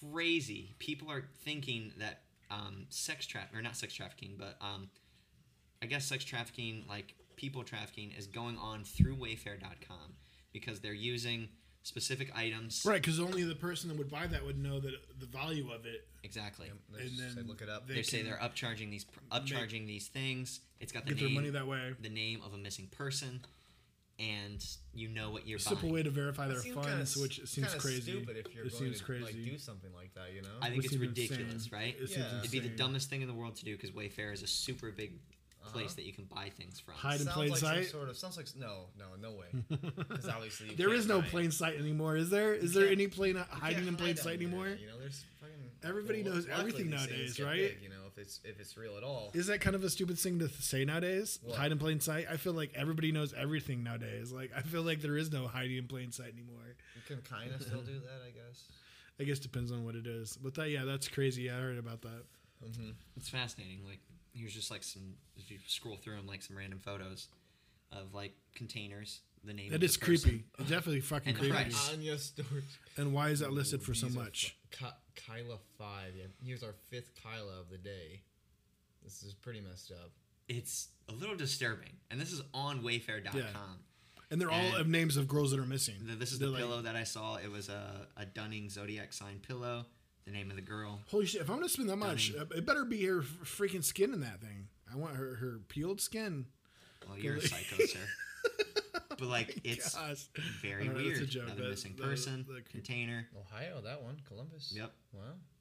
crazy. People are thinking that um, sex trafficking, or not sex trafficking, but um, I guess sex trafficking, like people trafficking, is going on through Wayfair dot com because they're using specific items. Right, because only the person that would buy that would know that the value of it. Exactly. Yep, they And just say, then look it up. they They say can they're upcharging these upcharging these things. It's got the Get their name, money that way. the name of a missing person, and you know what you're Simple buying. way to verify their That seems funds, kinda- which seems kinda crazy. Stupid if you're it going seems to crazy. like do something like that, you know. I think It it's seems ridiculous, insane. right? It seems Yeah. It'd be the insane. dumbest thing in the world to do because Wayfair is a super big place Uh-huh. that you can buy things from. Hide in Sounds plain like some sight. sort of sounds like no, no, no way. Because obviously you There can't is no hide. plain sight anymore, is there? Is You there can't- any plain You hiding can't in plain hide sight on the anymore? internet, You know, there's fucking Everybody well, knows luckily everything these things nowadays, get right? big, you know, if it's if it's real at all. Is that kind of a stupid thing to say nowadays? What? Hide in plain sight. I feel like everybody knows everything nowadays. Like I feel like there is no hiding in plain sight anymore. You can kind of still do that, I guess. I guess depends on what it is. But that yeah, that's crazy. I heard about that. Mm-hmm. It's fascinating. Like here's just like some if you scroll through them, like some random photos of like containers. The name. It of is the person. creepy. It's definitely fucking And the creepy. price. Anya storage. And why is that listed for so These are much? fu- Ky- Kyla five. Yeah, here's our fifth Kyla of the day. This is pretty messed up. It's a little disturbing, and this is on Wayfair dot com. Yeah. And they're all And- of names of girls that are missing. The- This is They're the like, pillow that I saw. It was a, a Dunning Zodiac sign pillow. The name of the girl. Holy shit! If I'm gonna spend that much, Dunning. it better be her f- freaking skin in that thing. I want her her peeled skin. Well, you're a psycho, sir. But like, it's Gosh. very All right, that's a weird. joke. Another That- missing that- person, that- container. Ohio, that one. Columbus. Yep. Wow.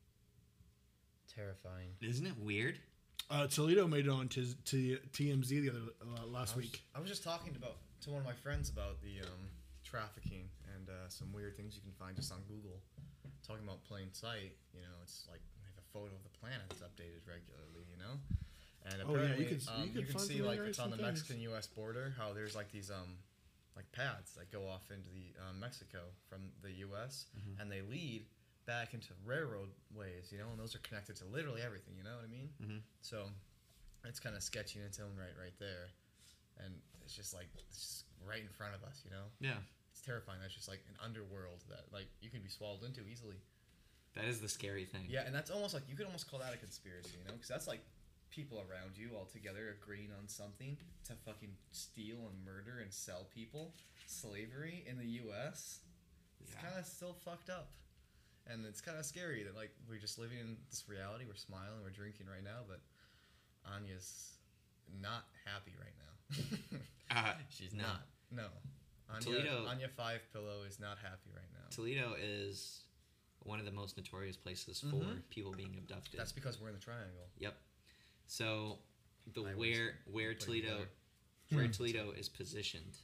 Terrifying. Isn't it weird? Uh, Toledo made it on to, to T M Z the other uh, last I was, week. I was just talking about to one of my friends about the um, trafficking and uh, some weird things you can find just on Google. Talking about plain sight, you know, it's like they have a photo of the planet that's updated regularly, you know. And Oh, yeah, apparently, you could- um, you could can find see some like it's on the interesting Mexican-U S border how there's like these um like paths that go off into the um, Mexico from the U S Mhm. and they lead back into railroad ways, you know, and those are connected to literally everything. You know what I mean? Mhm. So it's kind of sketchy in its own right, right there, and it's just like it's just right in front of us, you know. Yeah. It's terrifying. That's just like an underworld that like you can be swallowed into easily. That is the scary thing. Yeah, and that's almost like you could almost call that a conspiracy, you know, because that's like people around you all together agreeing on something to fucking steal and murder and sell people, slavery in the U S. It's Yeah. kind of still fucked up, and it's kind of scary that like we're just living in this reality. We're smiling, we're drinking right now, but Anya's not happy right now. Uh, She's no. not. No. Anya, Toledo- Anya Five Pillow is not happy right now. Toledo is one of the most notorious places for Mhm. people being abducted. That's because we're in the triangle. Yep. So the I was- where where we played Toledo together. where Hmm. Toledo is positioned,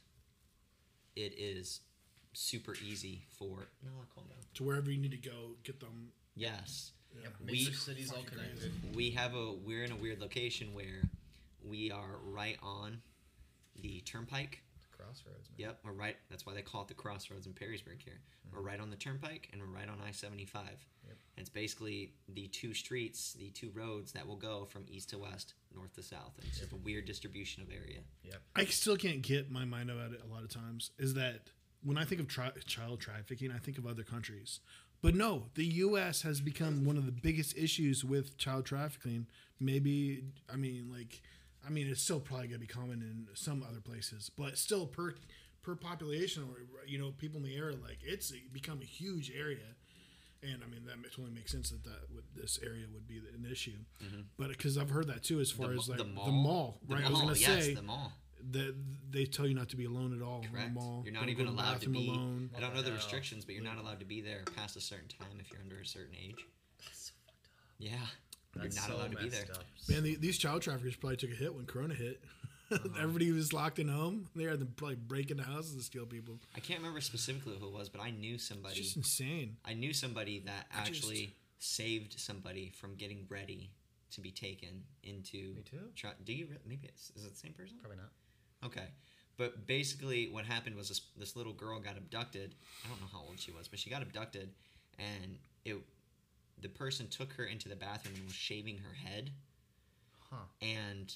it is super easy for no, calm down. To wherever you need to go, get them. Yes. Yeah. Yep. We- Major cities all Fucking connected. We have a we're in a weird location where we are right on the turnpike. Crossroads, man. Yep, we're right. That's why they call it the crossroads in Perrysburg here. We're right on the turnpike and we're right on I seventy-five. Yep. It's basically the two streets, the two roads that will go from east to west, north to south. And it's just a weird distribution of area. Yep. I still can't get my mind about it a lot of times. Is that when I think of tri- child trafficking, I think of other countries. But no, the U S has become one of the biggest issues with child trafficking. Maybe, I mean, like, I mean, it's still probably going to be common in some other places, but still per per population, or you know, people in the area, like it's become a huge area. And I mean, that totally makes sense that, that would, this area would be an issue. Mhm. But because I've heard that too, as far The as ma- like the the mall? mall, The right? mall, I was going to yes, say the mall. that they tell you not to be alone at all in Correct. the mall. You're not Don't even go to the allowed to bathroom be. alone. I don't know the Wow. restrictions, but you're not allowed to be there past a certain time if you're under a certain age. That's so fucked up. Yeah, That's you're not so allowed to be messed there. up. Man, the, these child traffickers probably took a hit when Corona hit. Uh-huh. Everybody was locked in home. They had to probably break into houses to steal people. I can't remember specifically who it was, but I knew It's somebody. just insane. I knew somebody that I just- actually saved somebody from getting ready to be taken into. Me too. Tri- do you? Re- maybe it's is it the same person? Probably not. Okay, but basically, what happened was this this little girl got abducted. I don't know how old she was, but she got abducted, and it the person took her into the bathroom and was shaving her head, Huh. and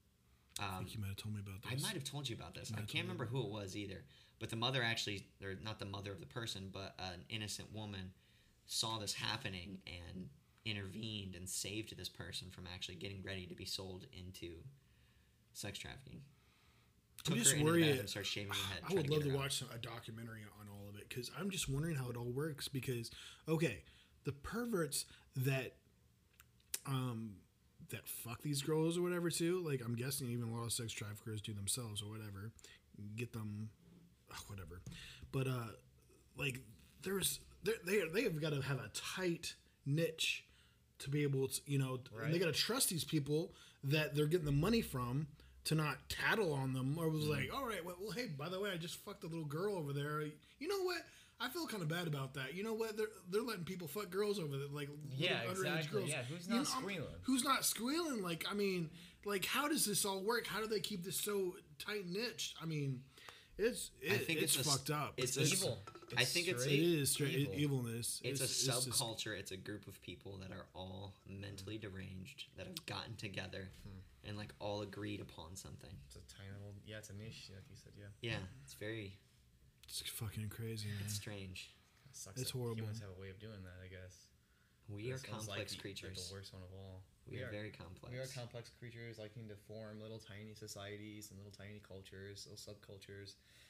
I um, think you might have told me about I this. might have told you about this. Might I have can't told me remember who it was either. But the mother actually, or not the mother of the person, but an innocent woman saw this happening and intervened and saved this person from actually getting ready to be sold into sex trafficking. I'm Took just her into the worried. bathroom, started shaving her head. I trying would to love get to her out. watch some, a documentary on all of it because I'm just wondering how it all works. Because okay, the perverts that um that fuck these girls or whatever too. Like I'm guessing even a lot of sex traffickers do themselves or whatever, get them, oh, whatever. But uh, like there's they they they have got to have a tight niche to be able to, you know, and they Right. got to trust these people that they're getting the money from to not tattle on them or was like, all right, well, well, hey, by the way, I just fucked a little girl over there. You know what? I feel kind of bad about that. You know what? They're they're letting people fuck girls over there, like Yeah, little underage exactly. girls. Yeah, who's You not know, I'm- squealing? Who's not squealing? Like, I mean, like, how does this all work? How do they keep this so tight niched? I mean, it's it, I think it's, it's a s- fucked up. it's a it's, s- Evil. I think it's- it straight is straight evil. evilness. It's, a just- subculture. It's a group of people that are all mentally deranged that have gotten together Hmm. and like all agreed upon something. It's a tiny little, yeah, it's a niche, like you said, yeah. Yeah, it's very It's fucking crazy, man. it's strange. Kinda sucks It's that horrible. Humans have a way of doing that, I guess. We are This one's complex like the- creatures. Like the worst one of all. we, are, very complex. We are complex creatures liking to form little tiny societies and little tiny cultures, little subcultures.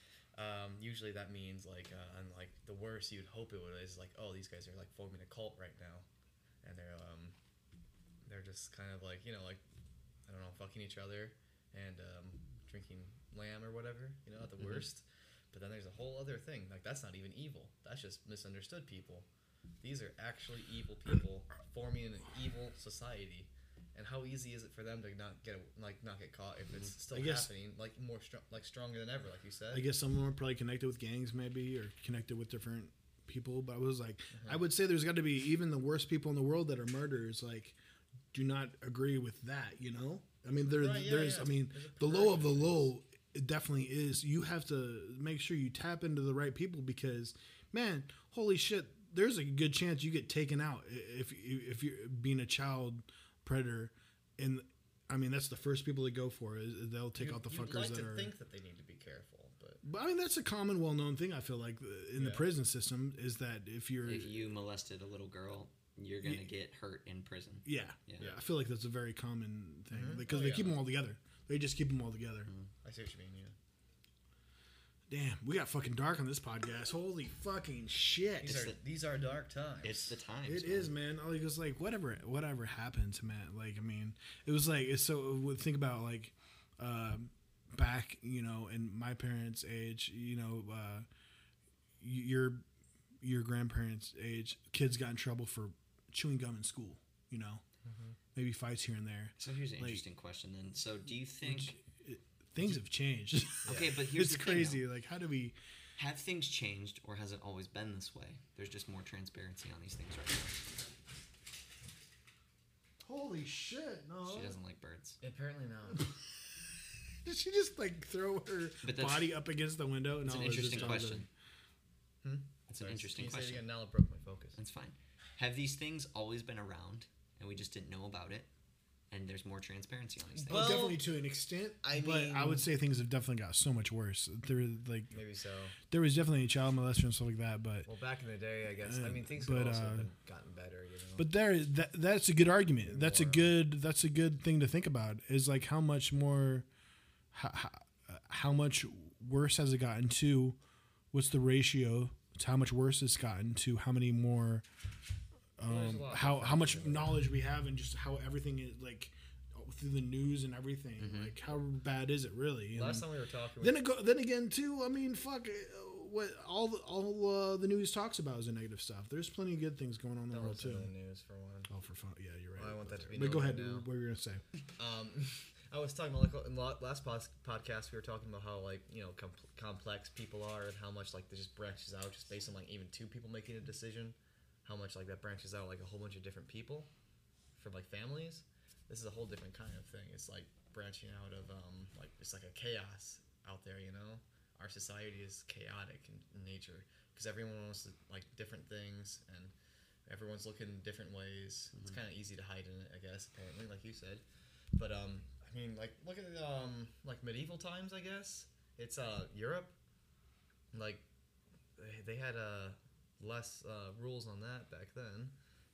Um, usually that means like, uh, and like the worst you'd hope it would is like, oh, these guys are like forming a cult right now, and they're um, they're just kind of like, you know, like I don't know, fucking each other and um, drinking lamb or whatever, you know, at the Mhm. worst. But then there's a whole other thing. Like that's not even evil. That's just misunderstood people. These are actually evil people forming an evil society. And how easy is it for them to not get like not get caught if it's still I guess- happening? Like more str- like stronger than ever, like you said. I guess some of them are probably connected with gangs, maybe, or connected with different people. But I was like, Mm-hmm. I would say there's got to be even the worst people in the world that are murderers. Like, do not agree with that. You know, I mean, there, Right, yeah, there's, yeah. I mean, There's a the low of the perversion. low. It definitely is. You have to make sure you tap into the right people because, man, holy shit, there's a good chance you get taken out i- if you if you're being a child predator. And I mean, that's the first people to go for is they'll take You'd- out the you'd fuckers like that to are. think that they need to be careful, but But I mean, that's a common, well-known thing. I feel like uh, in the Yeah. prison system is that if you're, If you molested a little girl, you're gonna Yeah. get hurt in prison. yeah, Yeah. yeah, I feel like that's a very common thing Mhm. because Oh, they yeah. keep them all together. They just keep them all together. I see what you mean. Yeah, Damn, we got fucking dark on this podcast. Holy fucking shit! these It's are the- these are dark times. It's the times. It man. is, man. Like it's like whatever, whatever happened to Matt. Like I mean, it was like it's so. would Think about like um, back, you know, in my parents' age, you know, uh, y- your your grandparents' age, kids got in trouble for chewing gum in school. You know, maybe fights here and there. So here's an Like- interesting question then. So do you think Which, it, things have changed. Okay, but here's it's the thing, crazy. Like, how do we? have things changed or has it always been this way? There's just more transparency on these things right now. Holy shit! No. She doesn't like birds. Apparently not. Did she just like throw her But that's- body up against the window? It's no, an it was just interesting all the- question. Hmm? It's an Sorry, interesting can you say it question. again? Now it broke my focus. That's fine. Have these things always been around and we just didn't know about it? And there's more transparency on these things. Oh, Well, definitely to an extent. I but I mean- would say things have definitely got so much worse. There, like, Maybe so. there was definitely child molestation and stuff like that. But, Well, back in the day, I guess. I Uh, mean, things but, have also uh, been gotten better. You know. but there, that that's a good argument. Maybe That's a more. good. That's a good thing to think about. Is like how much more, how, how, how much worse has it gotten to? What's the ratio to how much worse it's gotten to how many more? Well, there's Um, a lot of how how much factors in it. knowledge we have and just how everything is like through the news and everything. Mhm. Like how bad is it really? Last And time we were talking. then it go, then again too. I mean, fuck. uh, What all the, all uh, the news talks about is the negative stuff. There's plenty of good things going on in the don't world listen too. to the news for one. Oh, for fun. Yeah, you're right. I want that to be But go known ahead. right now. What were you gonna say? Um, I was talking about like in the last pos- podcast we were talking about how like you know com- complex people are and how much like they just branches out just based on like even two people making a decision, how much like that branches out like a whole bunch of different people, from like families. This is a whole different kind of thing. It's like branching out of um like it's like a chaos out there. You know, our society is chaotic in, in nature because everyone wants to, like different things and everyone's looking different ways. It's kind of easy to hide in it, I guess. Apparently, like you said. But um, I mean, like look at um, like medieval times. I guess it's uh Europe. Like they, they had uh less uh, rules on that back then.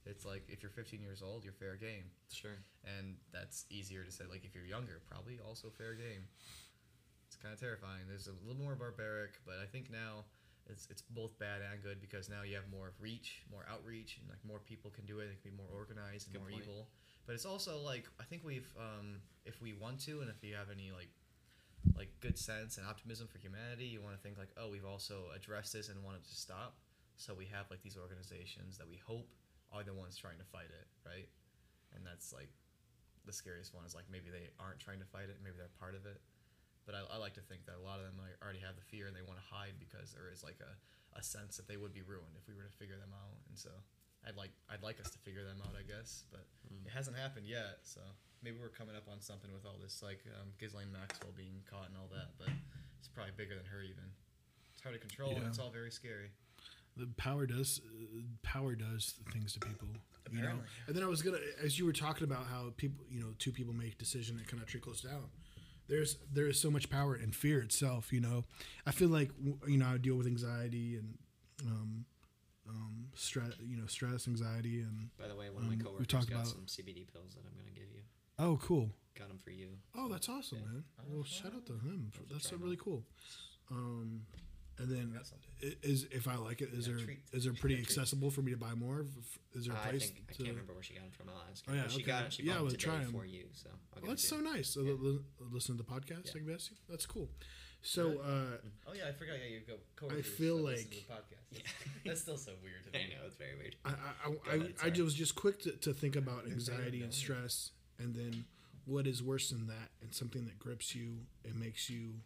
It's like if you're fifteen years old, you're fair game, Sure. and that's easier to say. Like if you're younger, probably also fair game. It's kind of terrifying. There's a little more barbaric, but I think now it's it's both bad and good because now you have more reach, more outreach, and like more people can do it. It can be more organized and Good more point. evil. But it's also like I think we've um, if we want to, and if you have any like like good sense and optimism for humanity, you want to think like, oh, we've also addressed this and wanted to stop. So we have like these organizations that we hope are the ones trying to fight it, right? And that's like the scariest one is like maybe they aren't trying to fight it, maybe they're part of it. But I, I like to think that a lot of them like, already have the fear and they want to hide because there is like a, a sense that they would be ruined if we were to figure them out. And so I'd like I'd like us to figure them out, I guess, but Mm. it hasn't happened yet. So maybe we're coming up on something with all this like um, Ghislaine Maxwell being caught and all that, but it's probably bigger than her even. It's hard to control and Yeah. it's all very scary. The power does uh, power does things to people, you know. Apparently. And then I was gonna, as you were talking about how people, you know, two people make decision that kind of trickles down. There's there is so much power in fear itself, you know. I feel like w- you know I deal with anxiety and um, um, stress, you know, stress, anxiety, and By the way, one of Um, my we coworkers talked got about- some C B D pills that I'm gonna give you. oh, cool. Got them for you. Oh, that's awesome, Yeah. man. Oh, Well, shout out to him. Have to That's try really them cool. Um, and then Got something. i- is if I like it, is Yeah, there treat. is there pretty Treat. accessible for me to buy more? F- Is there a Uh, I place? think I to, can't remember where she got them from. I'll ask her. Oh, yeah, But she okay. got it. She Yeah, bought them we'll today try 'em. for you. So I'll Oh, give that's it to so you. nice. So Yeah. li- li- listen to the podcast, Yeah. I guess. That's cool. So uh, Oh yeah, I forgot. Yeah, you go. coworkers feel that listen like- to the podcast. Yeah. That's, that's still so weird to I me. know it's very weird. I I, I, ahead, I, I sorry. was just quick to, to think about They're anxiety saying and no. stress, and then what is worse than that, and something that grips you and makes you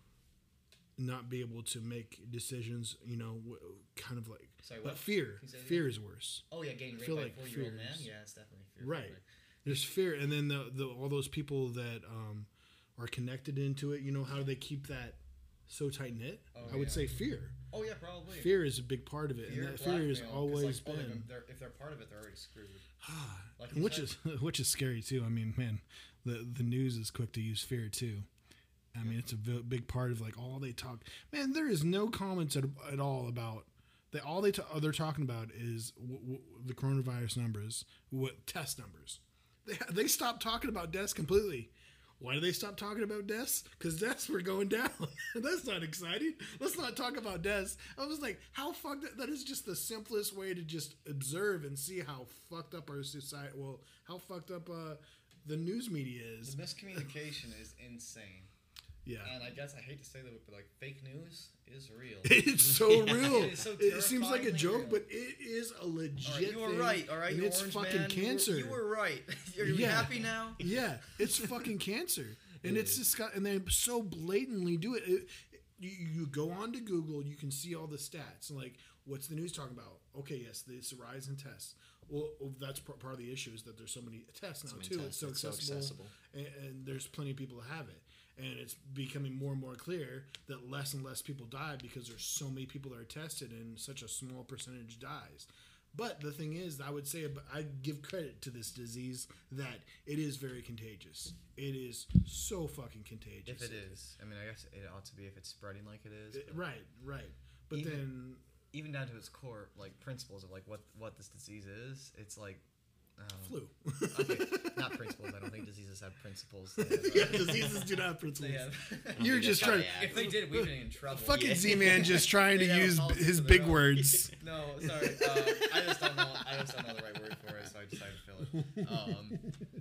not be able to make decisions. You know, w- kind of like. Sorry, But what? fear, Can you say that fear again? is worse. Oh yeah, getting raped feel by like a four-year-old man. fears. Yeah, it's definitely fear. Right. There's fear, and then the, the all those people that um, are connected into it. You know, how do they keep that so tight knit? Oh, I would yeah. say fear. Oh yeah, probably. Fear is a big part of it, Fear, and that fear has blackmail, 'cause, always like, oh, they're been. gonna- they're- if they're part of it, they're already screwed. Like And you which said- is which is scary too. I mean, man, the the news is quick to use fear too. I mean, it's a v- big part of like all they talk. Man, there is no comments at, at all about they. All they ta- they're talking about is w- w- the coronavirus numbers, what test numbers. They they stopped talking about deaths completely. Why do they stop talking about deaths? Because deaths were going down. That's not exciting. Let's not talk about deaths. I was like, how fucked up. That is just the simplest way to just observe and see how fucked up our society. Well, how fucked up uh, the news media is. The miscommunication is insane. Yeah. And I guess I hate to say that, but like fake news is real. It's so real. It is so it seems like a terrifyingly joke, real. but it is a legit All right, you were thing, right. All right, and you it's orange fucking man. You were- cancer. You were, right. Are you Yeah. happy now? Yeah, it's fucking cancer, and It it's is. just got, and they so blatantly do it. It- you, you go on to Google, you can see all the stats. Like, what's the news talking about? Okay, yes, this rise in tests. Well, well, that's part part of the issue is that there's so many tests now So many too. tests, It's so it's so accessible, accessible. And, and there's plenty of people that have it. And it's becoming more and more clear that less and less people die because there's so many people that are tested and such a small percentage dies. But the thing is, I would say I give credit to this disease that it is very contagious. It is so fucking contagious. If it is, I mean, I guess it ought to be if it's spreading like it is. It- but right, right. But Even- then, even down to its core, like principles of like what what this disease is, it's like um, flu. Okay, not principles. I don't think diseases have principles. They have, Yeah, uh, diseases do not have principles. they have- You're think just that's how trying. they act. if they did, we'd be in trouble. Fucking Yeah. Z-Man just trying to They have a use policy his of their big own. words. No, sorry. Uh, I just don't know. I just don't know the right word for it, so I decided to fill it. Um,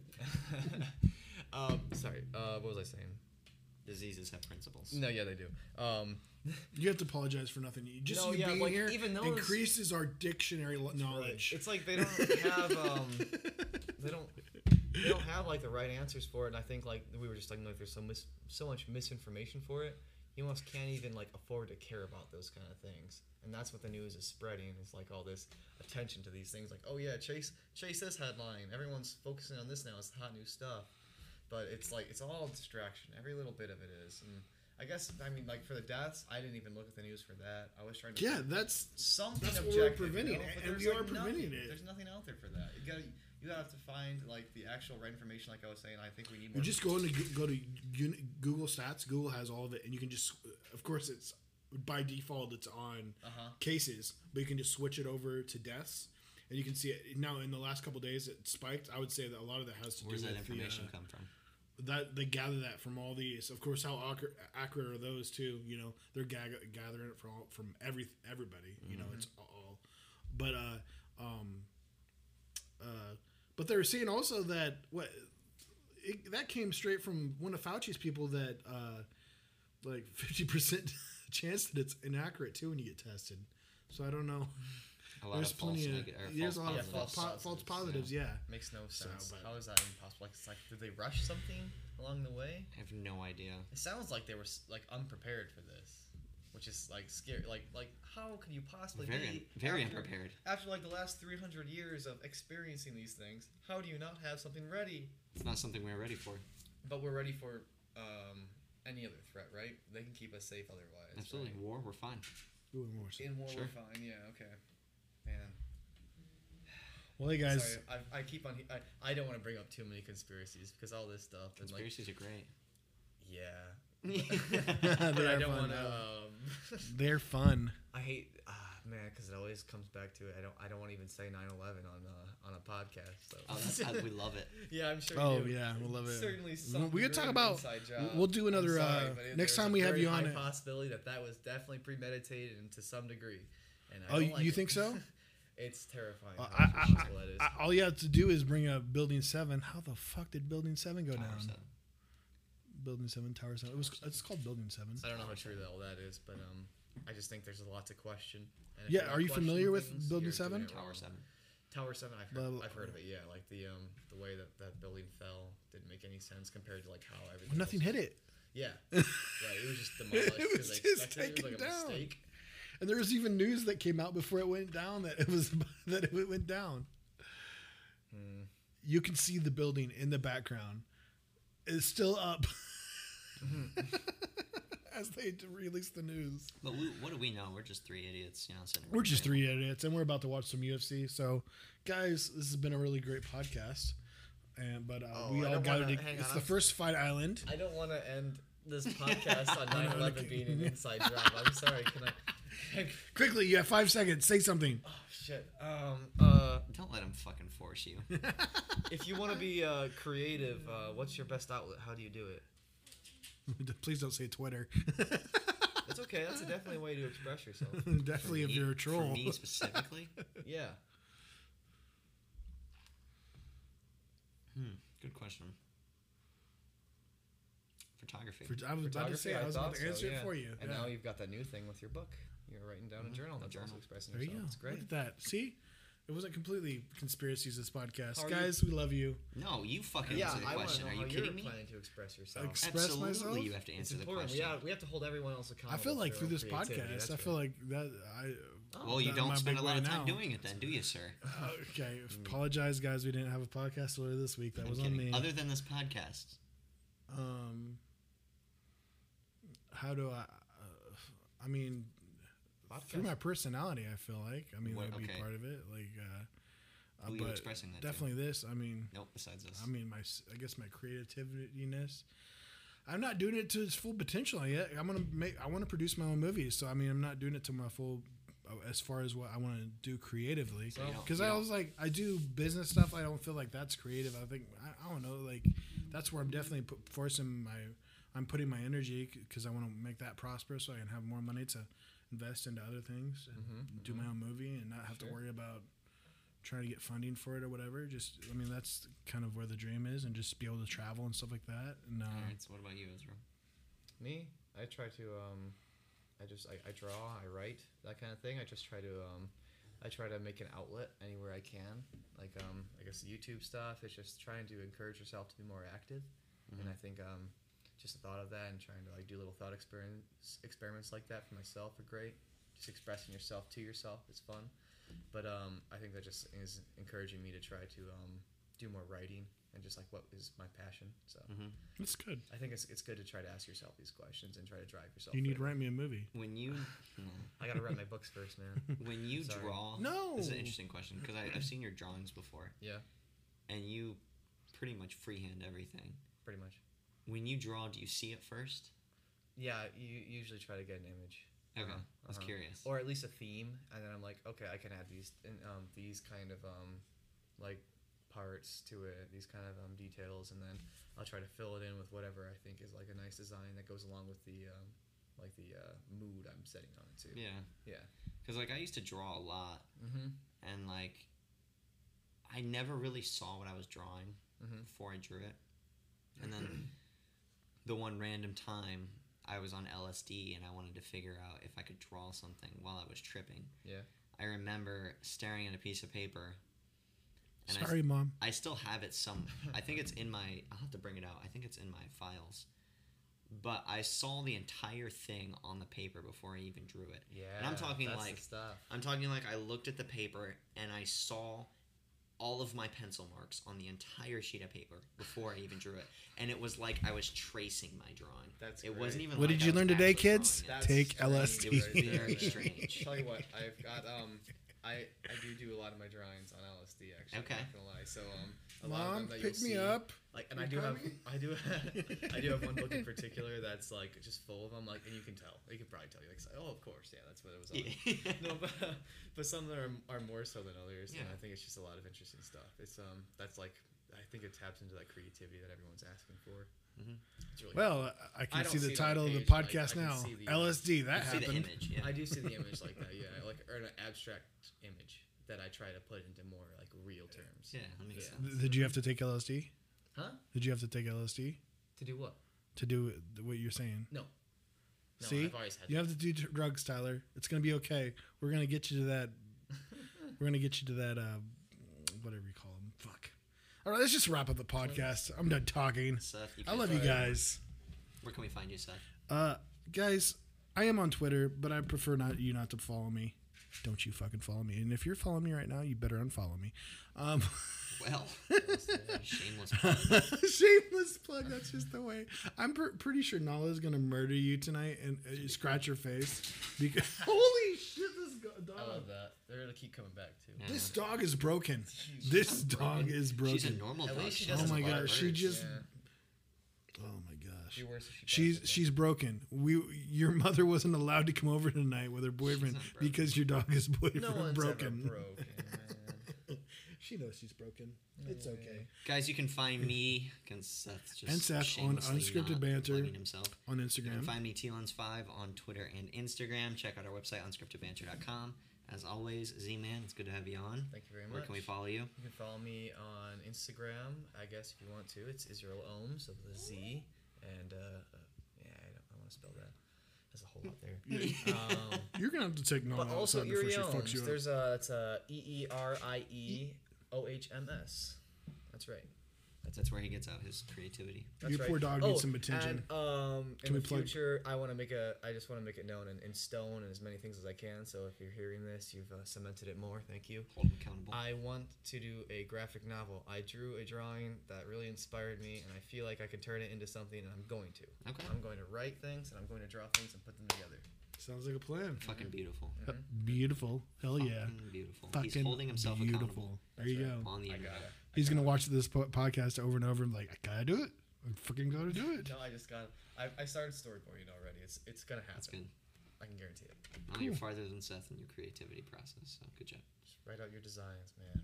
um, sorry. Uh, what was I saying? Diseases have principles. No, yeah, they do. Um, You have to apologize for nothing. You- Just No, you yeah, being like, here even those- increases our dictionary lo- knowledge. It's like they don't have um, they don't they don't have like the right answers for it, and I think like we were just talking like there's so mis- so much misinformation for it. You almost can't even like afford to care about those kind of things, and that's what the news is spreading. Is like all this attention to these things, like oh yeah, chase chase this headline. Everyone's focusing on this now. It's the hot new stuff, but it's like it's all distraction. Every little bit of it is, and I guess I mean like for the deaths, I didn't even look at the news for that. I was trying to Yeah, that's something That's what objective, we're preventing, you know? But and there's, we like, are preventing nothing. it. There's nothing out there for that. You got to you gotta have to find like the actual right information. Like I was saying, I think we need you more. just go into go to Uni- Google Stats. Google has all of it, and you can just, of course, it's by default it's on Uh huh. cases, but you can just switch it over to deaths, and you can see it now. In the last couple of days, it spiked. I would say that a lot of that has to Where do does that with information the, uh, come from? that they gather that from all these. Of course, how accurate, accurate are those too? You know, they're gag- gathering it from all, from every everybody. You know, Mm-hmm. it's all. But uh, um, uh, but they were saying also that what it, that came straight from one of Fauci's people that uh, like fifty percent chance that it's inaccurate too when you get tested. So I don't know. A lot There's of false plenty of neg- or there's a false lot Yeah, of positives. false, false false positives, positives. Yeah. Makes no So, sense. but- How is that even possible? Like, it's like, did they rush something along the way? I have no idea. It sounds like they were s- like unprepared for this, which is like scary. Like, like how could you possibly Very, be un- very after, unprepared. after like the last three hundred years of experiencing these things? How do you not have something ready? It's not something we're ready for. But we're ready for um, any other threat, right? They can keep us safe otherwise. Absolutely. right? War, we're fine. Ooh, more so. In war, Sure. we're fine. Yeah. Okay. Man. Well, hey guys, Sorry, I, I keep on. I, I don't want to bring up too many conspiracies because all this stuff and like Conspiracies are great. yeah. But They I are don't fun, want to. though. Um, they're fun. I hate ah man because it always comes back to it. I don't. I don't want to even say nine eleven on uh, on a podcast. So. Oh, that's how we love it. Yeah, I'm sure. Oh you do. yeah, we'll love it. Certainly, We- some we could degree talk of about. inside job. We'll do I'm another. sorry, uh, but it- next there's time a we have very you on high it. possibility that that was definitely premeditated and to some degree. And I Oh, don't you, like you it. think so? It's terrifying. Uh, how I, I, vicious that is. I, all you have to do is bring up Building Seven. How the fuck did Building Seven go Tower down? seven. Building Seven, Tower Seven. It was. It's called Building Seven. I don't know how true that all that is, but um, I just think there's a lot to question. And if Yeah, you're not are you familiar questioning with things, Building you're doing seven? it Tower wrong. seven. Tower Seven, I've Blah, heard, blah, I've heard of it. Yeah, like the um the way that that building fell didn't make any sense compared to like how everything. Nothing else. hit it. Yeah, right. It was just demolished It because was they just expected it. It was like taken a down. mistake. And there was even news that came out before it went down that it was that it went down. Hmm. You can see the building in the background. It's still up. As they d- release the news. But we, what do we know? We're just three idiots, you know. Sitting We're around just here. three idiots, and we're about to watch some U F C. So, guys, this has been a really great podcast. And but uh, Oh, we I all don't gathered. wanna- to- hang it's on, the I'm- first Fight Island. I don't want to end this podcast on I know, nine eleven okay. being an inside job. I'm sorry. Can I? Quickly, you have five seconds. Say something. Oh shit. Um. Uh. Don't let him fucking force you. If you want to be uh, creative, uh, what's your best outlet? How do you do it? Please don't say Twitter. That's okay. That's a definitely a way to express yourself. Definitely, For if me- you're a troll. For me specifically. Yeah. Hmm. Good question. Photography. For- I was about to say. I was about to thought answer so, it yeah. for you. And Yeah. now you've got that new thing with your book. You're writing down Mhm. a journal. A That's also journal. expressing There you yourself. go. It's great. Look at that. See, it wasn't completely conspiracies. This podcast, How are you- guys. We love you. No, you fucking Yeah, answer the I want to question. know Are how you you're kidding me? planning to express yourself. Ex- express Absolutely, myself? you have to It's answer the important. question. We have, we have to hold everyone else accountable. I feel like for through their this own creativity. podcast, That's I good. feel like that. I Well, you that don't my spend a big lot of way time now. doing it, then, do you, sir? Uh, okay, apologize, guys. We didn't have a podcast earlier this week. That I'm was on kidding. me. Other than this podcast, um, how do I? Uh, I mean, through Podcast. my personality, I feel like. I mean, What- that'd be okay. part of it. Like, uh, uh, who are you but expressing that to? definitely this. I mean, Nope. Besides this. I mean, my s- I guess my creativeness. I'm not doing it to its full potential yet. I'm gonna make. I want to produce my own movies. So I mean, I'm not doing it to my full, uh, as far as what I want to do creatively. So you don't- Because you I don't- was like, I do business stuff. I don't feel like that's creative. I think I, I don't know. Like that's where I'm definitely put, forcing my. I'm putting my energy because I want to make that prosper, so I can have more money to invest into other things and Mhm, do my own movie and not have Sure. to worry about trying to get funding for it or whatever. Just I mean, that's kind of where the dream is, and just be able to travel and stuff like that. And uh, All right. So what about you, Ezra? Me, I try to um, I just I, I draw, I write, that kind of thing. I just try to um, I try to make an outlet anywhere I can. Like um, I guess the YouTube stuff. It's just trying to encourage yourself to be more active, and I think um, just the thought of that and trying to like do little thought experiments experiments like that for myself are great. Just expressing yourself to yourself is fun, but um, I think that just is encouraging me to try to um, do more writing and just like what is my passion. So. Mm-hmm. it's good. I think it's, it's good to try to ask yourself these questions and try to drive yourself. You need to further. write me a movie. When you, no. I gotta write my books first, man. when you Sorry. draw, No. this is an interesting question because I've seen your drawings before, Yeah, and you pretty much freehand everything. pretty much. When you draw, do you see it first? Yeah, you usually try to get an image. Okay, Uh-huh, I was uh-huh. curious. Or at least a theme, and then I'm like, okay, I can add these in, um, these kind of um, like parts to it, these kind of um, details, and then I'll try to fill it in with whatever I think is like a nice design that goes along with the um, like the uh, mood I'm setting on it too. Yeah. Yeah. Because like I used to draw a lot, Mm-hmm. and like I never really saw what I was drawing Mm-hmm. before I drew it, and then the one random time I was on L S D and I wanted to figure out if I could draw something while I was tripping. Yeah. I remember staring at a piece of paper. And Sorry, Mom. I, I still have it some. I think it's in my. I'll have to bring it out. I think it's in my files. But I saw the entire thing on the paper before I even drew it. Yeah. And I'm talking that's like the stuff. I'm talking like I looked at the paper and I saw all of my pencil marks on the entire sheet of paper before I even drew it, and it was like I was tracing my drawing. That's it great. wasn't even. What like did I you was learn today, actually drawing kids? it. That's Take strange. L S D. It was very strange. Tell you what, I've got um, I I do do a lot of my drawings on L S D actually. Okay. I'm not gonna lie. So um, a lot of Mom, them that pick you'll me see, up. Like, and You I do have, coming? I do, I do have one book in particular that's like just full of them. Like, and you can tell, you can probably tell. You like, oh, of course, yeah, that's what it was on. Yeah. No, but but some of them are, are more so than others, and Yeah. I think it's just a lot of interesting stuff. It's um, that's like, I think it taps into that creativity that everyone's asking for. Mhm. It's really Well, I can I don't see the see it on title the of the page, like, podcast I can now. see the- L S D. That You see the happened. image. Yeah. I do see the image like that, yeah, like or an abstract image that I try to put into more like real terms. Yeah, that makes Yeah. sense. Did you have to take L S D? Huh? Did you have to take L S D To do what? to do what you're saying? No. No, See? I've always had You have to do t- drugs, Tyler. It's gonna be okay. We're gonna get you to that. We're gonna get you to that. Uh, whatever you call them. Fuck. All right, let's just wrap up the podcast. I'm done talking. Seth, you I can love you find- guys. Where can we find you, Seth? Uh, guys, I am on Twitter, but I prefer not you not to follow me. Don't you fucking follow me. And if you're following me right now, you better unfollow me. Um, Well, shameless plug. shameless plug. That's just the way. I'm pr- pretty sure Nala's gonna murder you tonight and uh, scratch your face because holy shit, this go- dog. I love that. They're gonna keep coming back too. Yeah. This dog is broken. This dog is broken. She's a normal At dog. least she She doesn't Oh my bark. god, she just. Yeah. Oh my gosh. Be worse if she She's barks, I she's broken. We your mother wasn't allowed to come over tonight with her boyfriend not broken. because your dog is think. boyfriend No one's broken. ever broken. Man. She knows she's broken. It's okay. Guys, you can find me, because Seth's just And Seth on shamelessly Unscripted not Banter. plugging himself. On You can Instagram. find me, T Lens five, on Twitter and Instagram. Check out our website, unscripted banter dot com. As always, Z-Man, it's good to have you on. Thank you very Where much. can we follow you? You can follow me on Instagram, I guess, if you want to. It's Israel Ohms with a Z. And, uh, uh, yeah, I, don't, I want to spell that. There's a whole lot there. um, You're gonna have to take Nala but also outside before Erie she fucks Ohms. you up. There's a, it's a E E R I E O H M S. That's right. That's where he gets out his creativity. That's Your right. poor dog oh, needs some attention. And, um, Can in we the plug- future, I want to make a. I just want to make it known in, in stone and as many things as I can. So if you're hearing this, you've uh, cemented it more. Thank you. Hold him accountable. I want to do a graphic novel. I drew a drawing that really inspired me, and I feel like I could turn it into something, and I'm going to. Okay. I'm going to write things, and I'm going to draw things and put them together. Sounds like a plan. Fucking beautiful. Beautiful. Hell yeah. Fucking beautiful. Fucking He's holding himself beautiful. accountable There you right. go. on the I internet. got it. He's gonna watch this po- podcast over and over and be like, I gotta do it. I'm fucking gotta do it. No, I just got. I, I started storyboarding already. It's it's gonna happen. That's good. I can guarantee it. Well, you're farther than Seth in your creativity process, so good job. Just write out your designs, man.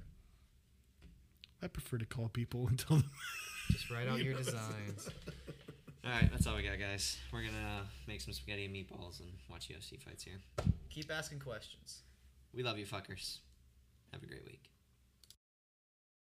I prefer to call people and tell them. Just write out your designs. All right, that's all we got, guys. We're gonna make some spaghetti and meatballs and watch U F C fights here. Keep asking questions. We love you, fuckers. Have a great week.